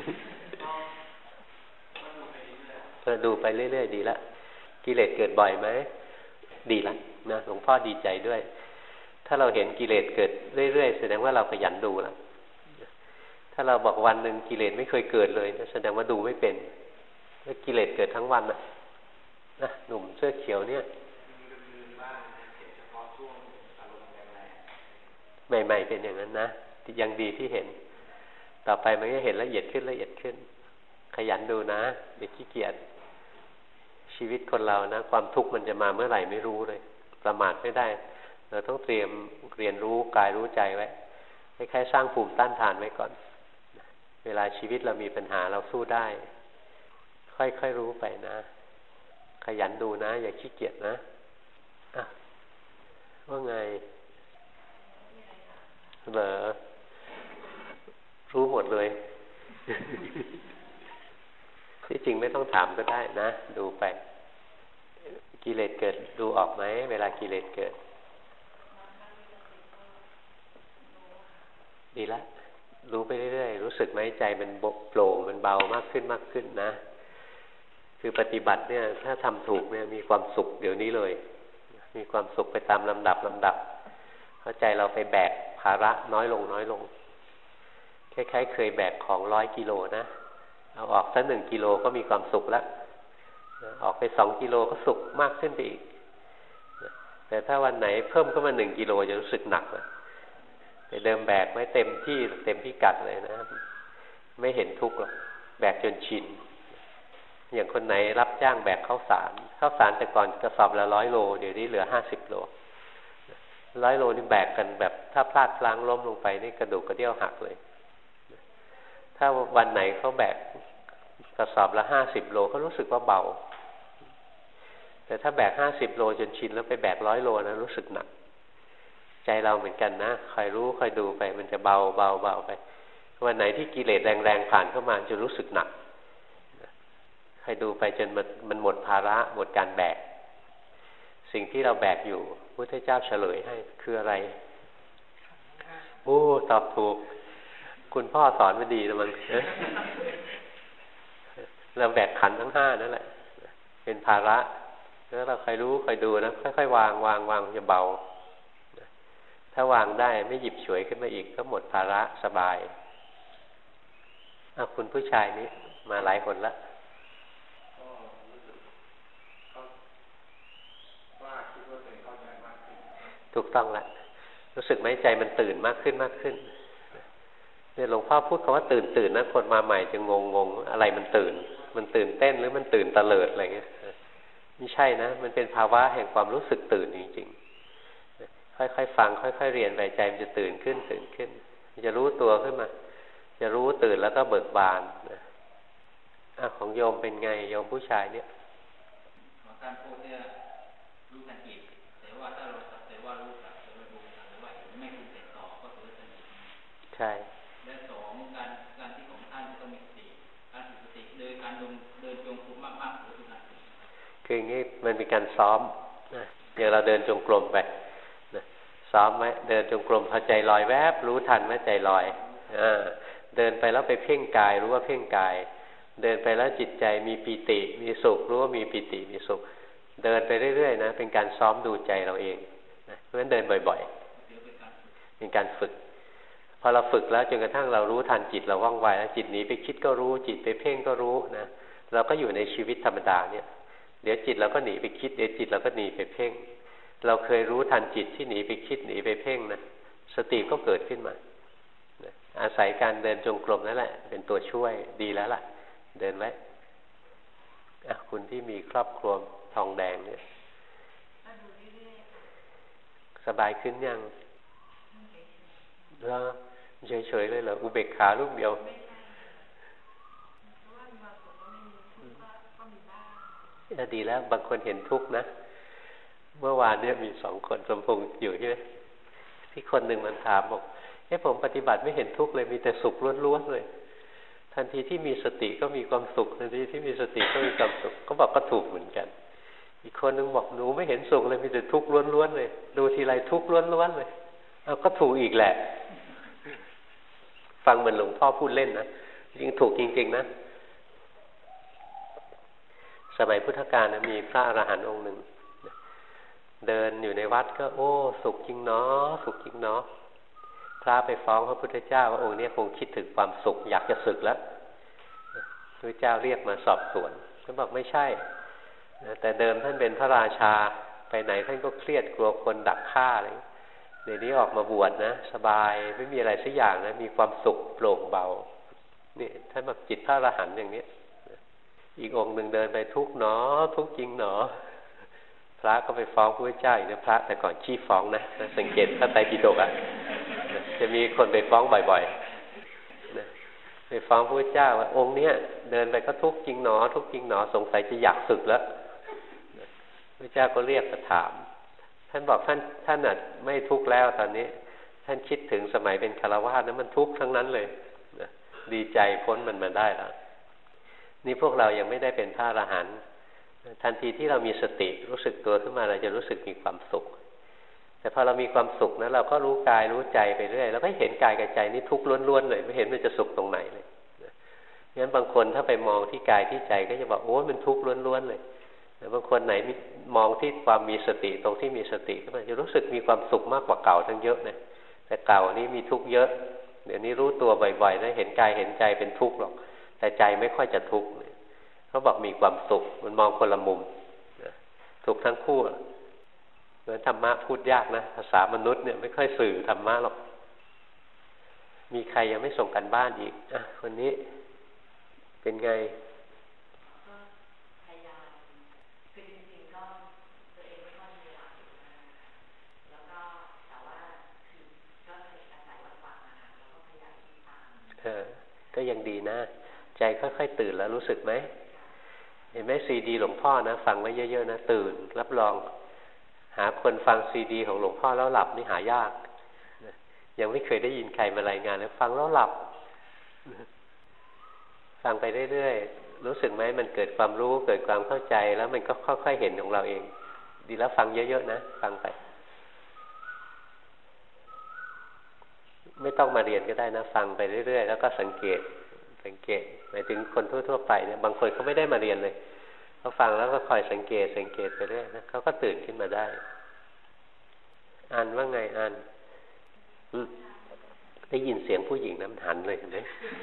ๆดูไปเรื่อยๆดีละกิเลสเกิดบ่อยไหมดีละนะหลวงพ่อดีใจด้วยถ้าเราเห็นกิเลสเกิดเรื่อยๆแสดงว่าเราขยันดูละถ้าเราบอกวันหนึ่งกิเลสไม่เคยเกิดเลยแสดงว่าดูไม่เป็นแล้วกิเลสเกิดทั้งวันนะหนุ่มเสื้อเขียวเนี่ยใหม่ๆเป็นอย่างนั้นนะยังดีที่เห็นต่อไปมันก็เห็นละเอียดขึ้นละเอียดขึ้นขยันดูนะอย่าขี้เกียจชีวิตคนเรานะความทุกข์มันจะมาเมื่อไหร่ไม่รู้เลยประมาทไม่ได้เราต้องเตรียมเรียนรู้กายรู้ใจไว้ให้แค่สร้างภูมิต้านทานไว้ก่อนเวลาชีวิตเรามีปัญหาเราสู้ได้ค่อยๆรู้ไปนะขยันดูนะอย่าขี้เกียจนะว่าไงเหรอรู้หมดเลยที่จริงไม่ต้องถามก็ได้นะดูไปกิเลสเกิดดูออกไหมเวลากิเลสเกิดดีละรู้ไปเรื่อยๆรู้สึกไหมใจมันโปร่งมันเบามากขึ้นมากขึ้นนะคือปฏิบัติเนี่ยถ้าทำถูกเนี่ยมีความสุขเดี๋ยวนี้เลยมีความสุขไปตามลำดับเข้าใจเราไปแบกภาระน้อยลงคล้ายๆเคยแบกของ100 กิโลนะเอาออกสัก1 กิโลก็มีความสุขแล้วออกไป2 กิโลก็สุขมากขึ้นไปอีกแต่ถ้าวันไหนเพิ่มขึ้นมา1 กิโลจะรู้สึกหนักนะแต่เดิมแบกไม่เต็มที่เต็มพิกัดเลยนะไม่เห็นทุกข์หรอกแบกจนชินอย่างคนไหนรับจ้างแบกข้าวสารแต่ก่อนกระสอบละ100 โลเดี๋ยวนี้เหลือ50 โล100 โลนี่แบกกันแบบถ้าพลาดพลั้งล้มลงไปนี่กระดูกกระเดี่ยวหักเลยถ้าวันไหนเขาแบกกระสอบละ50 โลเขารู้สึกว่าเบาแต่ถ้าแบก50 โลจนชินแล้วไปแบก100 โลนะรู้สึกหนักใจเราเหมือนกันนะคอยรู้คอยดูไปมันจะเบาไปวันไหนที่กิเลสแรงๆผ่านเข้ามาจะรู้สึกหนักคอยดูไปจนมันหมดภาระหมดการแบกสิ่งที่เราแบกอยู่พุทธเจ้าเฉลยให้คืออะไรโอ้ตอบถูกคุณพ่อสอนมาดีนะมันเราแบกขันธ์ทั้งห้านั่นแหละเป็นภาระแล้วเราใครรู้ใครดูนะค่อยๆวางจะเบาถ้าวางได้ไม่หยิบฉวยขึ้นมาอีกก็หมดภาระสบายคุณผู้ชายนี้มาหลายคนละถูกต้องละรู้สึกไหมใจมันตื่นมากขึ้นเนี่ยหลวงพ่อพูดคำว่าตื่นนะคนมาใหม่จะงงอะไรมันตื่นเต้นหรือมันตื่นตะเลิดอะไรเงี้ยไม่ใช่นะมันเป็นภาวะแห่งความรู้สึกตื่นจริงๆค่อยๆฟังค่อยๆเรียนไปใจมันจะตื่นขึ้นมันจะรู้ตัวขึ้นมาจะรู้ตื่นแล้วก็เบิกบานของโยมเป็นไงโยมผู้ชายเนี่ยการพูดเนี่ยรู้ทันจิตแต่ว่าถ้าเราสักแต่ว่ารู้สักแต่ว่าดูสักแต่ว่าเห็นไม่ปรุงแต่งต่อก็ถือว่าทันจิตใช่และสองการที่ของท่านต้องมีสติการฝึกสติโดยการเดินจงกรมมากๆหรือทุกนาทีคืออย่างนี้มันเป็นการซ้อมนะอย่างเราเดินจงกรมไปนะซ้อมไหมเดินจงกรมพอใจลอยแวบรู้ทันไหมใจลอยเดินไปแล้วไปเพ่งกายรู้ว่าเพ่งกายเดินไปแล้วจิตใจมีปิติมีสุขรู้ว่ามีปิติมีสุขเดินไปเรื่อยๆนะเป็นการซ้อมดูใจเราเองนะเพราะฉะนั้นเดินบ่อยๆเป็นการฝึกพอเราฝึกแล้วจนกระทั่งเรารู้ทันจิตเราว่องไวแล้วจิตหนีไปคิดก็รู้จิตไปเพ่งก็รู้นะเราก็อยู่ในชีวิตธรรมดาเนี่ยเดี๋ยวจิตเราก็หนีไปคิดเดี๋ยวจิตเราก็หนีไปเพ่งเราเคยรู้ทันจิตที่หนีไปคิดหนีไปเพ่งนะสติก็เกิดขึ้นมาอาศัยการเดินจงกรมนั่นแหละเป็นตัวช่วยดีแล้วล่ะเดินไว้คุณที่มีครอบครัวทองแดงเนี่ยสบายขึ้นยังแล้วเฉยๆเลยเหรออุเบกขาลูกเดียวดีแล้วบางคนเห็นทุกข์นะเมื่อวานเนี่ยมี2 คนสมพงษ์อยู่ใช่ไหมที่คนหนึ่งมันถามบอกผมปฏิบัติไม่เห็นทุกข์เลยมีแต่สุขล้วนๆเลยทันทีที่มีสติก็มีความสุขทันทีที่มีสติก็มีความสุขก็บอกก็ถูกเหมือนกันอีกคนนึงบอกหนูไม่เห็นสุขเลยมีแต่ทุกข์ล้วนๆเลยดูทีไรทุกข์ล้วนๆเลยก็ถูกอีกแหละฟังเหมือนหลวงพ่อพูดเล่นนะจริงถูกจริงๆนะสมัยพุทธกาลนะมีพระอรหันต์องค์หนึ่งเดินอยู่ในวัดก็โอ้สุขจริงเนาะสุขจริงเนาะพระไปฟ้องพระพุทธเจ้าว่าองค์นี้คงคิดถึงความสุขอยากจะสึกแล้วพระเจ้าเรียกมาสอบสวนก็บอกไม่ใช่แต่เดิมท่านเป็นพระราชาไปไหนท่านก็เครียดกลัวคนดักฆ่าอะไรเดี๋ยวนี้ออกมาบวชนะสบายไม่มีอะไรสักอย่างนะมีความสุขโปร่งเบานี่ท่านบอกจิตพระอรหันต์อย่างนี้อีกองค์หนึ่งเดินไปทุกข์หนอทุกข์จริงหนอพระก็ไปฟ้องพระเจ้าอีกนะพระแต่ก่อนขี้ฟ้องนะสังเกตพระไตรปิฎกจะมีคนไปฟ้องบ่อยๆนะไปฟ้องพระเจ้าว่าองค์เนี้ยเดินไปก็ทุกข์จริงหนอทุกข์จริงหนอสงสัยจะอยากสึกแล้วพระเจ้าก็เรียกมาถามท่านบอกท่านน่ะไม่ทุกข์แล้วตอนนี้ท่านคิดถึงสมัยเป็นฆราวาสนั้นมันทุกข์ทั้งนั้นเลยนะดีใจพ้นมันมาได้แล้วนี่พวกเรายังไม่ได้เป็นพระอรหันต์ทันทีที่เรามีสติรู้สึกตัวขึ้นมาเราจะรู้สึกมีความสุขแต่พอเรามีความสุขนะเราก็รู้กายรู้ใจไปเรื่อยแล้วก็เห็นกายกับใจนี่ทุกข์ล้วนๆเลยไม่เห็นมันจะสุขตรงไหนเลยงั้นบางคนถ้าไปมองที่กายที่ใจก็จะบอกโอ้มันทุกข์ล้วนๆเลยแต่บางคนไหนมองที่ความมีสติตรงที่มีสติขึ้นมาจะรู้สึกมีความสุขมากกว่าเก่าทั้งเยอะนะแต่เก่านี้มีทุกข์เยอะเดี๋ยวนี้รู้ตัวบ่อยๆนะเห็นกายเห็นใจเป็นทุกข์หรอกแต่ใจไม่ค่อยจะทุกข์เขาบอกมีความสุขมันมองคนละมุมทุกทั้งคู่เหมือนธรรมะพูดยากนะภาษามนุษย์เนี่ยไม่ค่อยสื่อธรรมะหรอกมีใครยังไม่ส่งกันบ้านอีกคนนี้เป็นไงพยายามคือจริงๆก็ตัวเองไม่ค่อยมีเวลาแล้วก็แต่ว่าคือก็เลยอาศัยวันว่างนะคะแล้วก็พยายามที่ตามก็ยังดีนะใจค่อยๆตื่นแล้วรู้สึกไหมเห็นไหมซีดีหลวงพ่อนะฟังไว้เยอะๆนะตื่นรับรองหาคนฟังซีดีของหลวงพ่อแล้วหลับนี่หายากยังไม่เคยได้ยินใครมารายงานแล้วฟังแล้วหลับฟังไปเรื่อยๆรู้สึกไหมมันเกิดความรู้เกิดความเข้าใจแล้วมันก็ค่อยๆเห็นของเราเองดีแล้วฟังเยอะๆนะฟังไปไม่ต้องมาเรียนก็ได้นะฟังไปเรื่อยๆแล้วก็สังเกตหมายถึงคนทั่วๆไปเนี่ยบางคนเขาไม่ได้มาเรียนเลยเขาฟังแล้วก็คอยสังเกตไปเรื่อยนะเขาก็ตื่นขึ้นมาได้อ่านว่าไงอ่านได้ยินเสียงผู้หญิงน้ำหันเลยเห็นไหม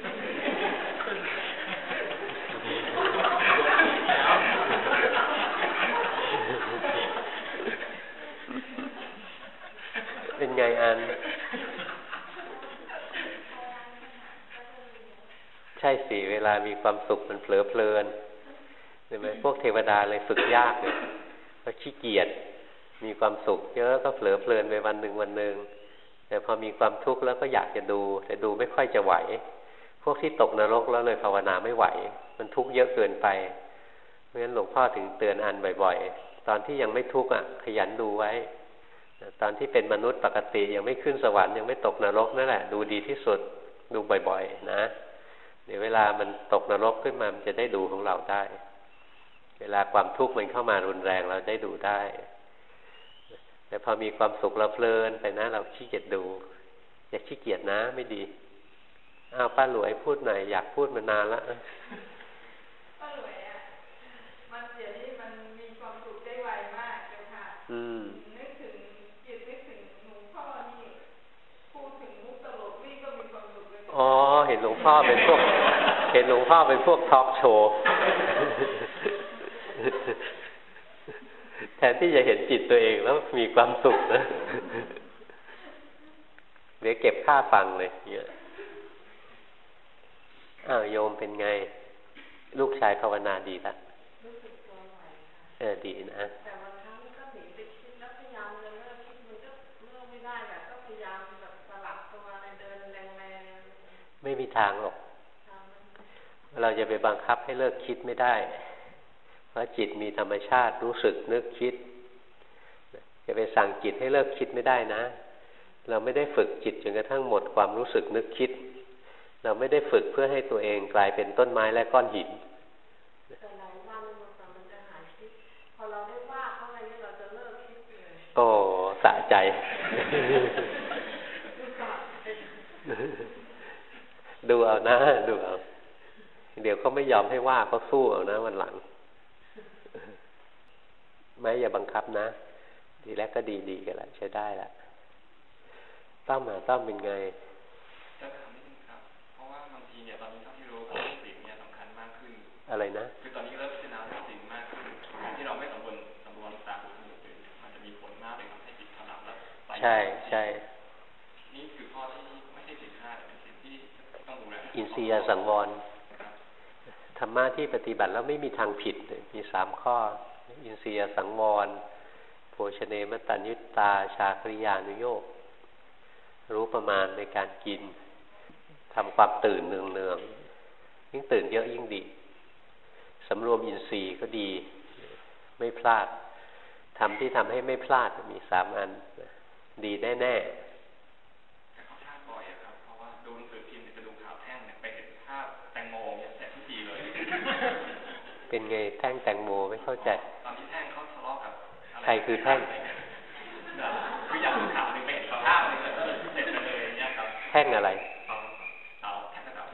เป็นไงอันใช่สิเวลามีความสุขมันเผลอเพลินเห็นไหมพวกเทวดาเลยฝึกยากเลยเพราะขี้เกียจมีความสุขเยอะก็เผลอเพลินไปวันหนึ่งแต่พอมีความทุกข์แล้วก็อยากจะดูแต่ดูไม่ค่อยจะไหวพวกที่ตกนรกแล้วเลยภาวนาไม่ไหวมันทุกข์เยอะเกินไปเพราะฉะนั้นหลวงพ่อถึงเตือนอันบ่อยๆตอนที่ยังไม่ทุกข์ขยันดูไว้ตอนที่เป็นมนุษย์ปกติยังไม่ขึ้นสวรรค์ยังไม่ตกนรกนั่นแหละดูดีที่สุดดูบ่อยๆนะเดี๋ยวเวลามันตกนรกขึ้นมามันจะได้ดูของเราได้เวลาความทุกข์มันเข้ามารุนแรงเราได้ดูได้แต่พอมีความสุขเราเพลินไปนะเราขี้เกียจดูอย่าขี้เกียจนะไม่ดีอ้าวป้าหลวยพูดหน่อยอยากพูดมานานแล้วป้าหลวยมันเดี๋ยวนี้มันมีความสุขได้ไวมากเจ้าค่ะนึกถึงจิตนึกถึงหลวงพ่อนี่พูดถึงมุกตลกนี่ก็มีความสุขเลยอ๋อเห็นหลวงพ่อเป็นพวกทอล์กโชว์แทนที่จะเห็นจิตตัวเองแล้วมีความสุขนะเดี๋ยวเก็บค่าฟังเลยเนี่ยอ้าวโยมเป็นไงลูกชายภาวนาดีละรู้สึกตัวใหม่ดีนะแต่บางครั้งก็หนีไปคิดแล้วพยายามจะเลิกคิดมันก็เลิกไม่ได้อะก็พยายามแบบสลับตัวอะไรเดินแรงๆไม่มีทางหรอกเราจะไปบังคับให้เลิกคิดไม่ได้เพราะจิตมีธรรมชาติรู้สึกนึกคิดจะไปสั่งจิตให้เลิกคิดไม่ได้นะเราไม่ได้ฝึกจิตจนกระทั่งหมดความรู้สึกนึกคิดเราไม่ได้ฝึกเพื่อให้ตัวเองกลายเป็นต้นไม้และก้อนหินแต่หลายวันมันจะหายคิดพอเราได้ว่าเขาอะไรเนี่ยเราจะเลิกคิดเลยโอ้สะใจดูเอานะดูเอาเดี๋ยวเขาไม่ยอมให้ว่าเขาสู้เอานะวันหลังไม่อย่าบังคับนะทีแรกก็ดีๆกันละใช้ได้ละต้อมเป็นไงจะถามนิดนึงครับเพราะว่าบางทีเนี่ยตอนนี้เท่าที่รู้สิ่งเนี่ยสำคัญมากขึ้นอะไรนะคือตอนนี้เริ่มพิจารณาสิ่งมากขึ้นที่เราไม่สำรวมตาหูจมูกลิ้นมันจะมีผลมากเลยทำให้จิตถลำแล้วใช่นี่คือข้อที่ไม่ใช่สิ่งห้าแต่เป็นสิ่งที่ต้องดูแลอินทรียสังวรธรรมะที่ปฏิบัติแล้วไม่มีทางผิดเลยมี3ข้ออินทรียสังวรโภชเนมตัญญุตตาชาคริยานุโยครู้ประมาณในการกินทำความตื่นเนืองๆยิ่งตื่นเยอะยิ่งดีสำรวมอินทรีย์ก็ดีไม่พลาดทำที่ทำให้ไม่พลาดมี3อันดีแน่ๆเขาท่าบ่อยครับเพราะว่าดูหนังสือพิมพ์จะดูข่าวแท่งเนี่ยไปเห็นภาพแตงโมเนี่ยแสบทุกทีเลยเป็นไงแท่งแตงโมไม่เข้าใจตอนที่แท่งเขาทะเลาะกับใครคือแท่งคืออยากดูข่าวนึงไปเห็นภาพเลยเสร็จเลยเนี่ยครับแท่งอะไรแท่งกระดาษ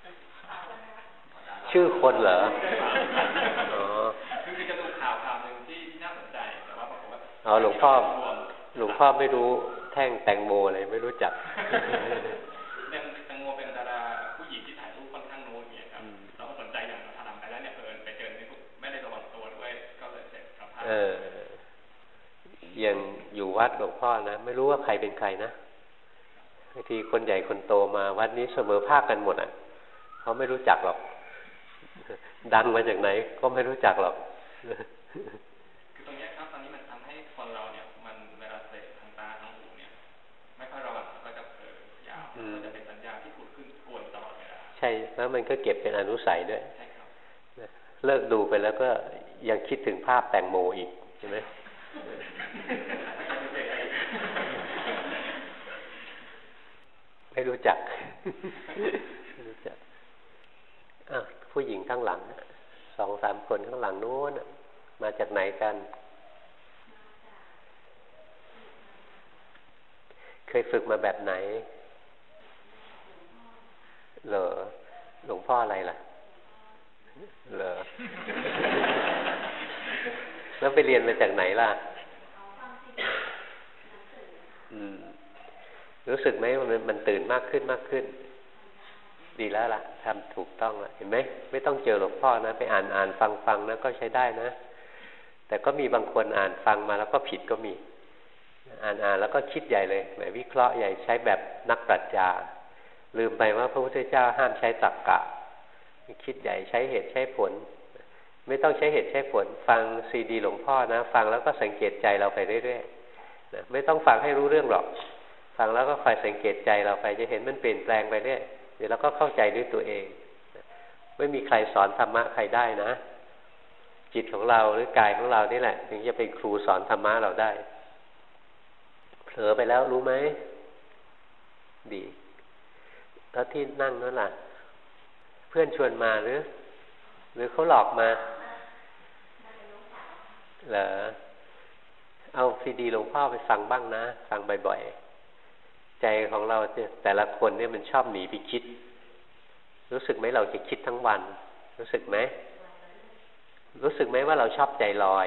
ชื่อคนเหรออ๋อคือจะดูข่าวนึงที่น่าสนใจแต่ว่าบอกว่าอ๋อหลวงพ่อไม่รู้แท่งแตงโมอะไรไม่รู้จักแตงโมเป็นดาราผู้หญิงที่ถ่ายรูปค่อนข้างโน้ตเนี่ยครับเราก็สนใจอย่างเราทำไปแล้วเนี่ยไปเจอไม่ได้ระวังตัวด้วยก็เลยเสร็จกับภาพอย่างอยู่วัดหลวงพ่อนะไม่รู้ว่าใครเป็นใครนะบางทีคนใหญ่คนโตมาวัดนี้เสมอภาคกันหมดเขาไม่รู้จักหรอกดังมาจากไหนก็ไม่รู้จักหรอกคือตรงนี้ครับตอนนี้มันทำให้คนเราเนี่ยมันเวลาเสพทางตาทางหูเนี่ยไม่ค่อยระวังก็จะยาวก็จะเป็นสัญญาที่ผุดขึ้นกวนตลอดเวลาใช่แล้วมันก็เก็บเป็นอนุสัยด้วยใช่ครับเลิกดูไปแล้วก็ยังคิดถึงภาพแตงโมอีกใช่ไหมไม่รู้จักผู้หญิงข้างหลัง2-3 คนข้างหลังนู้นมาจากไหนกันเคยฝึกมาแบบไหนพ่ออะไรล่ะเหรอ แล้วไปเรียนมาจากไหนล่ะรู้สึกไหมมันตื่นมากขึ้นมากขึ้นดีแล้วล่ะทำถูกต้องแล้วเห็นไหมไม่ต้องเจอหลวงพ่อนะไปอ่านฟังนะก็ใช้ได้นะแต่ก็มีบางคนอ่านฟังมาแล้วก็ผิดก็มีอ่านแล้วก็คิดใหญ่เลยแบบวิเคราะห์ใหญ่ใช้แบบนักปรัชญาลืมไปว่าพระพุทธเจ้าห้ามใช้ตรรกะคิดใหญ่ใช้เหตุใช้ผลไม่ต้องใช้เหตุใช้ผลฟังซีดีหลวงพ่อนะฟังแล้วก็สังเกตใจเราไปเรื่อยๆนะไม่ต้องฟังให้รู้เรื่องหรอกฟังแล้วก็คอยสังเกตใจเราไปจะเห็นมันเปลี่ยนแปลงไปเรื่อยเดี๋ยวเราก็เข้าใจด้วยตัวเองไม่มีใครสอนธรรมะใครได้นะจิตของเราหรือกายของเรานี่แหละถึงจะเป็นครูสอนธรรมะเราได้เผลอไปแล้วรู้ไหมดีแล้วที่นั่งนั่นล่ะเพื่อนชวนมาหรือเขาหลอกมาเหรอเอาซีดีหลวงพ่อไปฟังบ้างนะฟังบ่อยๆใจของเราแต่ละคนเนี่ยมันชอบหนีไปคิดรู้สึกไหมเราจะคิดทั้งวันรู้สึกไหมว่าเราชอบใจลอย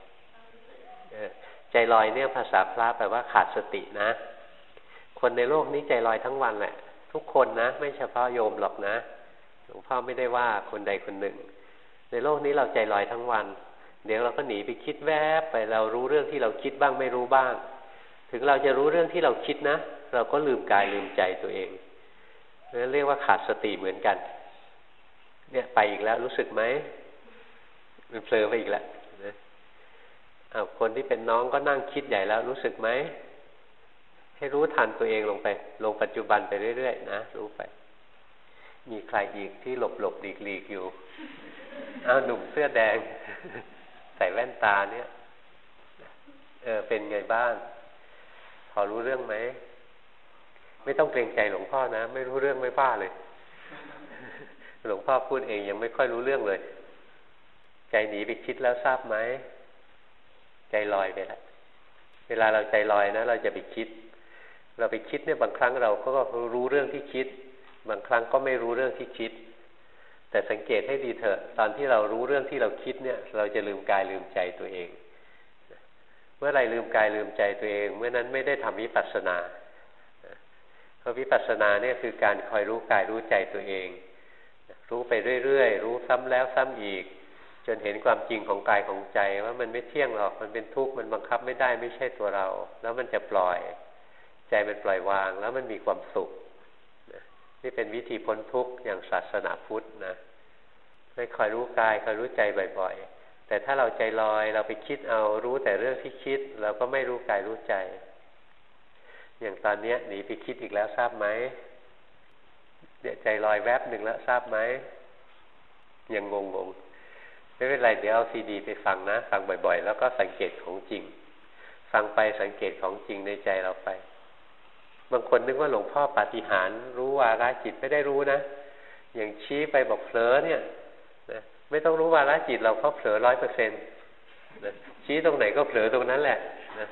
ใจลอยเนี่ยภาษาพระแปลว่าขาดสตินะคนในโลกนี้ใจลอยทั้งวันแหละทุกคนนะไม่เฉพาะโยมหรอกนะหลวงพ่อไม่ได้ว่าคนใดคนหนึ่งในโลกนี้เราใจลอยทั้งวันเดี๋ยวเราก็หนีไปคิดแวบไปเรารู้เรื่องที่เราคิดบ้างไม่รู้บ้างถึงเราจะรู้เรื่องที่เราคิดนะเราก็ลืมกายลืมใจตัวเองนั่นเรียกว่าขาดสติเหมือนกันเนี่ยไปอีกแล้วรู้สึกไหมมันเผลอไปอีกแล้วนะคนที่เป็นน้องก็นั่งคิดใหญ่แล้วรู้สึกไหมให้รู้ทันตัวเองลงไปลงปัจจุบันไปเรื่อยๆนะรู้ไปมีใครอีกที่หลบหลีกอยู่หนุ่มเสื้อแดงใส่แว่นตาเนี่ยเป็นไงบ้างพอรู้เรื่องไหมไม่ต้องเกรงใจหลวงพ่อนะไม่รู้เรื่องไม่บ้าเลยหลวงพ่อพูดเองยังไม่ค่อยรู้เรื่องเลยใจหนีไปคิดแล้วทราบไหมใจลอยไปแล้วเวลาเราใจลอยนะเราจะไปคิดเราไปคิดเนี่ยบางครั้งเราก็รู้เรื่องที่คิดบางครั้งก็ไม่รู้เรื่องที่คิดแต่สังเกตให้ดีเถอะตอนที่เรารู้เรื่องที่เราคิดเนี่ยเราจะลืมกายลืมใจตัวเองเมื่อไรลืมกายลืมใจตัวเองเมื่อนั้นไม่ได้ทำวิปัสสนาเพราะวิปัสสนาเนี่ยคือการคอยรู้กายรู้ใจตัวเองรู้ไปเรื่อยๆรู้ซ้ำแล้วซ้ำอีกจนเห็นความจริงของกายของใจว่ามันไม่เที่ยงหรอกมันเป็นทุกข์มันบังคับไม่ได้ไม่ใช่ตัวเราแล้วมันจะปล่อยใจมันปล่อยวางแล้วมันมีความสุขนี่เป็นวิธีพ้นทุกข์อย่างศาสนาพุทธนะให้คอยรู้กายคอยรู้ใจบ่อยๆแต่ถ้าเราใจลอยเราไปคิดเอารู้แต่เรื่องที่คิดเราก็ไม่รู้กายรู้ใจอย่างตอนนี้หนีไปคิดอีกแล้วทราบไหมเนี่ยใจลอยแวบหนึ่งแล้วทราบไหมยังงงไม่เป็นไรเดี๋ยวเอาซีดีไปฟังนะฟังบ่อยๆแล้วก็สังเกตของจริงฟังไปสังเกตของจริงในใจเราไปบางคนนึกว่าหลวงพ่อปาฏิหาริย์รู้วาระจิตไม่ได้รู้นะอย่างชี้ไปบอกเผลอเนี่ยนะไม่ต้องรู้วาระจิตเราก็เผลอ 100% นะชี้ตรงไหนก็เผลอตรงนั้นแหละนะ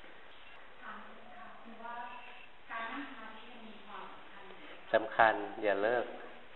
สำคัญอย่าเลิก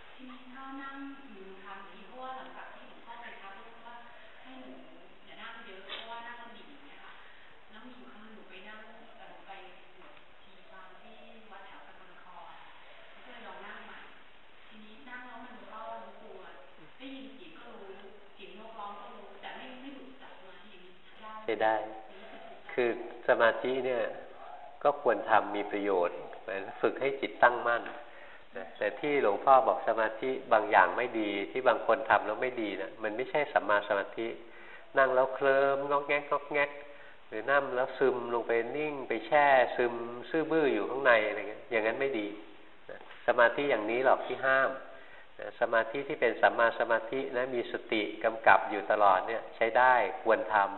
ใช่ได้คือสมาธิเนี่ยก็ควรทำมีประโยชน์ฝึกให้จิตตั้งมั่นแต่ที่หลวงพ่อบอกสมาธิบางอย่างไม่ดีที่บางคนทำแล้วไม่ดีนะมันไม่ใช่สัมมาสมาธินั่งแล้วเคลิ้มงอกแงกหรือนั่งแล้วซึมลงไปนิ่งไปแช่ซึมซื่อบื้ออยู่ข้างในอะไรเงี้ยอย่างนั้นไม่ดีสมาธิอย่างนี้หรอกที่ห้ามสมาธิที่เป็นสัมมาสมาธินะมีสติกำกับอยู่ตลอดเนี่ยใช้ได้ควรทำ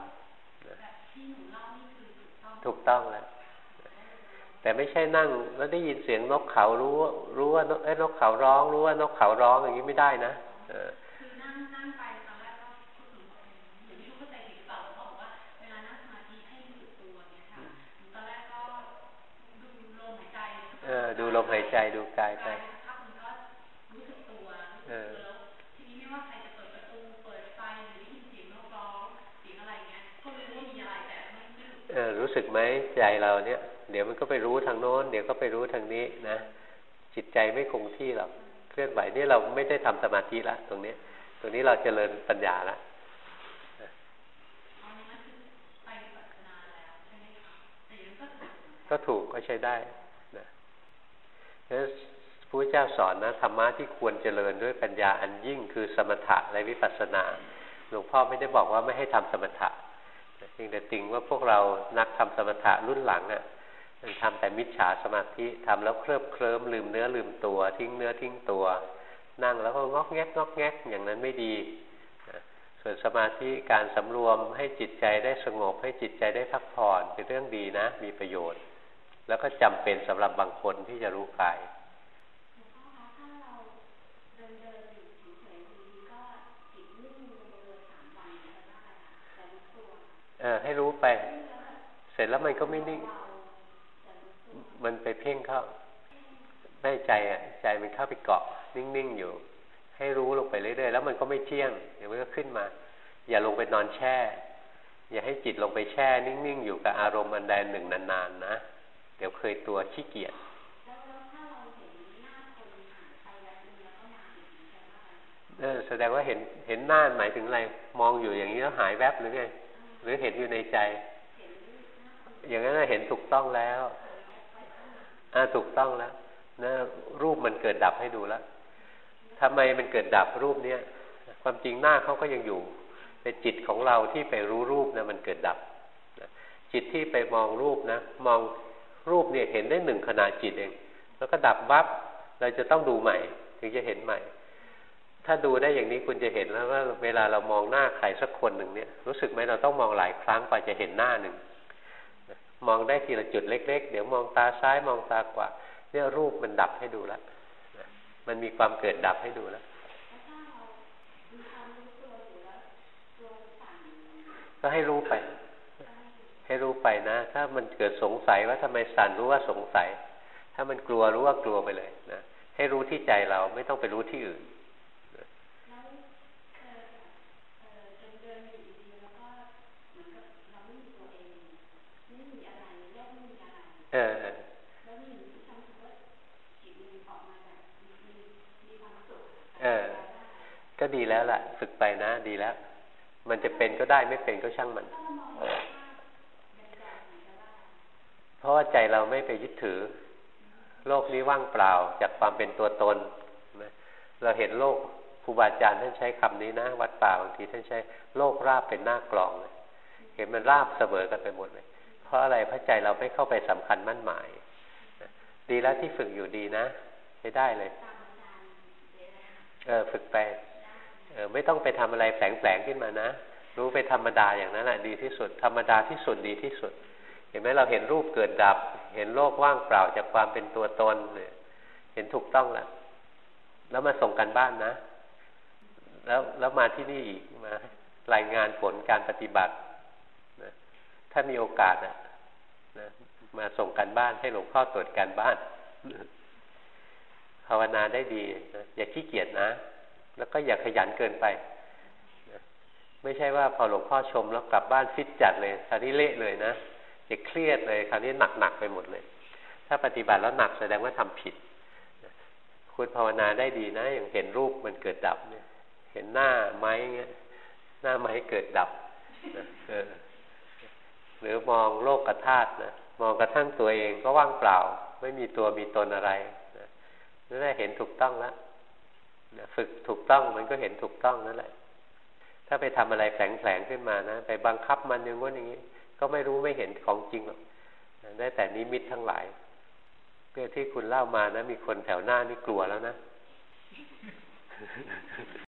ถูกต้องแล้วแต่ไม่ใช่นั่งแล้วได้ยินเสียงนกเขารู้ว่านกเขาร้องรู้ว่านกเขาร้องอย่างนี้ไม่ได้นะคือนั่งไปตอนแรกก็หรือไม่รู้เข้าใจผิดหรือเปล่าเขาบอกว่าเวลานั่งสมาธิให้รู้สึกตัวเนี่ยค่ะตอนแรกก็ดูลมหายใจดูลมหายใจดูกายไปรู้สึกตัวทีนี้ไม่ว่าใครจะเปิดประตูเปิดไฟหรือได้ยินเสียงร้องเสียงอะไรเงี้ยก็รู้ว่ามีอะไรแต่ไม่รู้สึกไหมใจเราเนี่ยเดี๋ยวมันก็ไปรู้ทางโน้นเดี๋ยวก็ไปรู้ทางนี้นะจิตใจไม่คงที่หรอกเคลื่อนไหวนี่เราไม่ได้ทำสมาธิละตรงนี้เราเจริญปัญญาละก็ถูกก็ใช้ได้นะแล้วพระพุทธเจ้าสอนนะธรรมะที่ควรเจริญด้วยปัญญาอันยิ่งคือสมถะและวิปัสสนาหลวงพ่อไม่ได้บอกว่าไม่ให้ทำสมถะเพียงแต่ติงว่าพวกเรานักทำสมถะรุ่นหลังอ่ะมันทำแต่มิจฉาสมาธิทำแล้วเคลิ้มลืมเนื้อลืมตัวทิ้งเนื้อทิ้งตัวนั่งแล้วก็งอกแงกอย่างนั้นไม่ดีส่วนสมาธิการสำรวมให้จิตใจได้สงบให้จิตใจได้พักผ่อนเป็นเรื่องดีนะมีประโยชน์แล้วก็จำเป็นสำหรับบางคนที่จะรู้กายให้รู้ไปเสร็จแล้วมันก็ไม่นิ่งมันไปเพ่งเข้าได้ใจมันเข้าไปเกาะนิ่งๆอยู่ให้รู้ลงไปเรื่อยๆแล้วมันก็ไม่เที่ยงเดี๋ยวมันก็ขึ้นมาอย่าลงไปนอนแช่อย่าให้จิตลงไปแช่นิ่งๆอยู่กับอารมณ์อันใดหนึ่งนานๆนะเดี๋ยวเคยตัวขี้เกียจแสดงว่าเห็นหน้าหมายถึงอะไรมองอยู่อย่างนี้แล้วหายแวบหรือไงหรือเห็นอยู่ในใจอย่างนั้นเห็นถูกต้องแล้วถูกต้องแล้วนะรูปมันเกิดดับให้ดูแล้วทำไมมันเกิดดับรูปเนี้ยความจริงหน้าเขาก็ยังอยู่แต่จิตของเราที่ไปรู้รูปนะมันเกิดดับจิตที่ไปมองรูปนะมองรูปเนี่ยเห็นได้หนึ่งขณะจิตเองแล้วก็ดับวับเราจะต้องดูใหม่ถึงจะเห็นใหม่ถ้าดูได้อย่างนี้คุณจะเห็นแล้วว่าเวลาเรามองหน้าใครสักคนหนึ่งเนี่ยรู้สึกไหมเราต้องมองหลายครั้งกว่าจะเห็นหน้าหนึ่งมองได้ทีละจุดเล็กๆเดี๋ยวมองตาซ้ายมองตาขวาเนี่ยรูปมันดับให้ดูแล้วมันมีความเกิดดับให้ดูแล้วก็ให้รู้ไปนะถ้ามันเกิดสงสัยว่าทำไมสั่นรู้ว่าสงสัยถ้ามันกลัวรู้ว่ากลัวไปเลยนะให้รู้ที่ใจเราไม่ต้องไปรู้ที่อื่นก็ดีแล้วล่ะฝึกไปนะดีแล้วมันจะเป็นก็ได้ไม่เป็นก็ช่างมันเพราะว่าใจเราไม่ไปยึดถือโลกนี้ว่างเปล่าจากความเป็นตัวตนเราเห็นโลกครูบาอาจารย์ท่านใช้คำนี้นะวัดป่าบางทีท่านใช้โลกราบเป็นหน้ากลองเลยเห็นมันราบเสมอกันไปหมดเลยเพราะอะไรเพราะใจเราไม่เข้าไปสำคัญมั่นหมายดีแล้วที่ฝึกอยู่ดีนะใช้ได้เลยฝึกไปไม่ต้องไปทำอะไรแฝงขึ้นมานะรู้ไปธรรมดาอย่างนั้นแหละดีที่สุดธรรมดาที่สุดดีที่สุดเห็นไหมเราเห็นรูปเกิดดับเห็นโลกว่างเปล่าจากความเป็นตัวตนเนี่ยเห็นถูกต้องแล้วมาส่งกันบ้านนะแล้วมาที่นี่อีกมารายงานผลการปฏิบัตินะถ้ามีโอกาสนะมาส่งกันบ้านให้หลวงพ่อตรวจการบ้านภาวนาได้ดีนะอย่าขี้เกียจนะแล้วก็อย่าขยันเกินไปนะไม่ใช่ว่าพอหลวงพ่อชมแล้วกลับบ้านฟิตจัดเลยคราวนี้เละเลยนะจะเครียดเลยคราวนี้หนักไปหมดเลยถ้าปฏิบัติแล้วหนักแสดงว่าทำผิดคุณภาวนาได้ดีนะอย่างเห็นรูปมันเกิดดับเนี่ยเห็นหน้าไม้เงี้ยหน้าไม้เกิดดับนะหรือมองโลกธาตุนะมองกระทั่งตัวเองก็ว่างเปล่าไม่มีตัวมีตนอะไรนั่นแหละเห็นถูกต้องแล้วฝึกถูกต้องมันก็เห็นถูกต้องนั่นแหละถ้าไปทำอะไรแฝงขึ้นมานะไปบังคับมันอย่างงี้อย่างนี้ก็ไม่รู้ไม่เห็นของจริงหรอกได้แต่นิมิตทั้งหลายเรื่องที่คุณเล่ามานะมีคนแถวหน้านี่กลัวแล้วนะ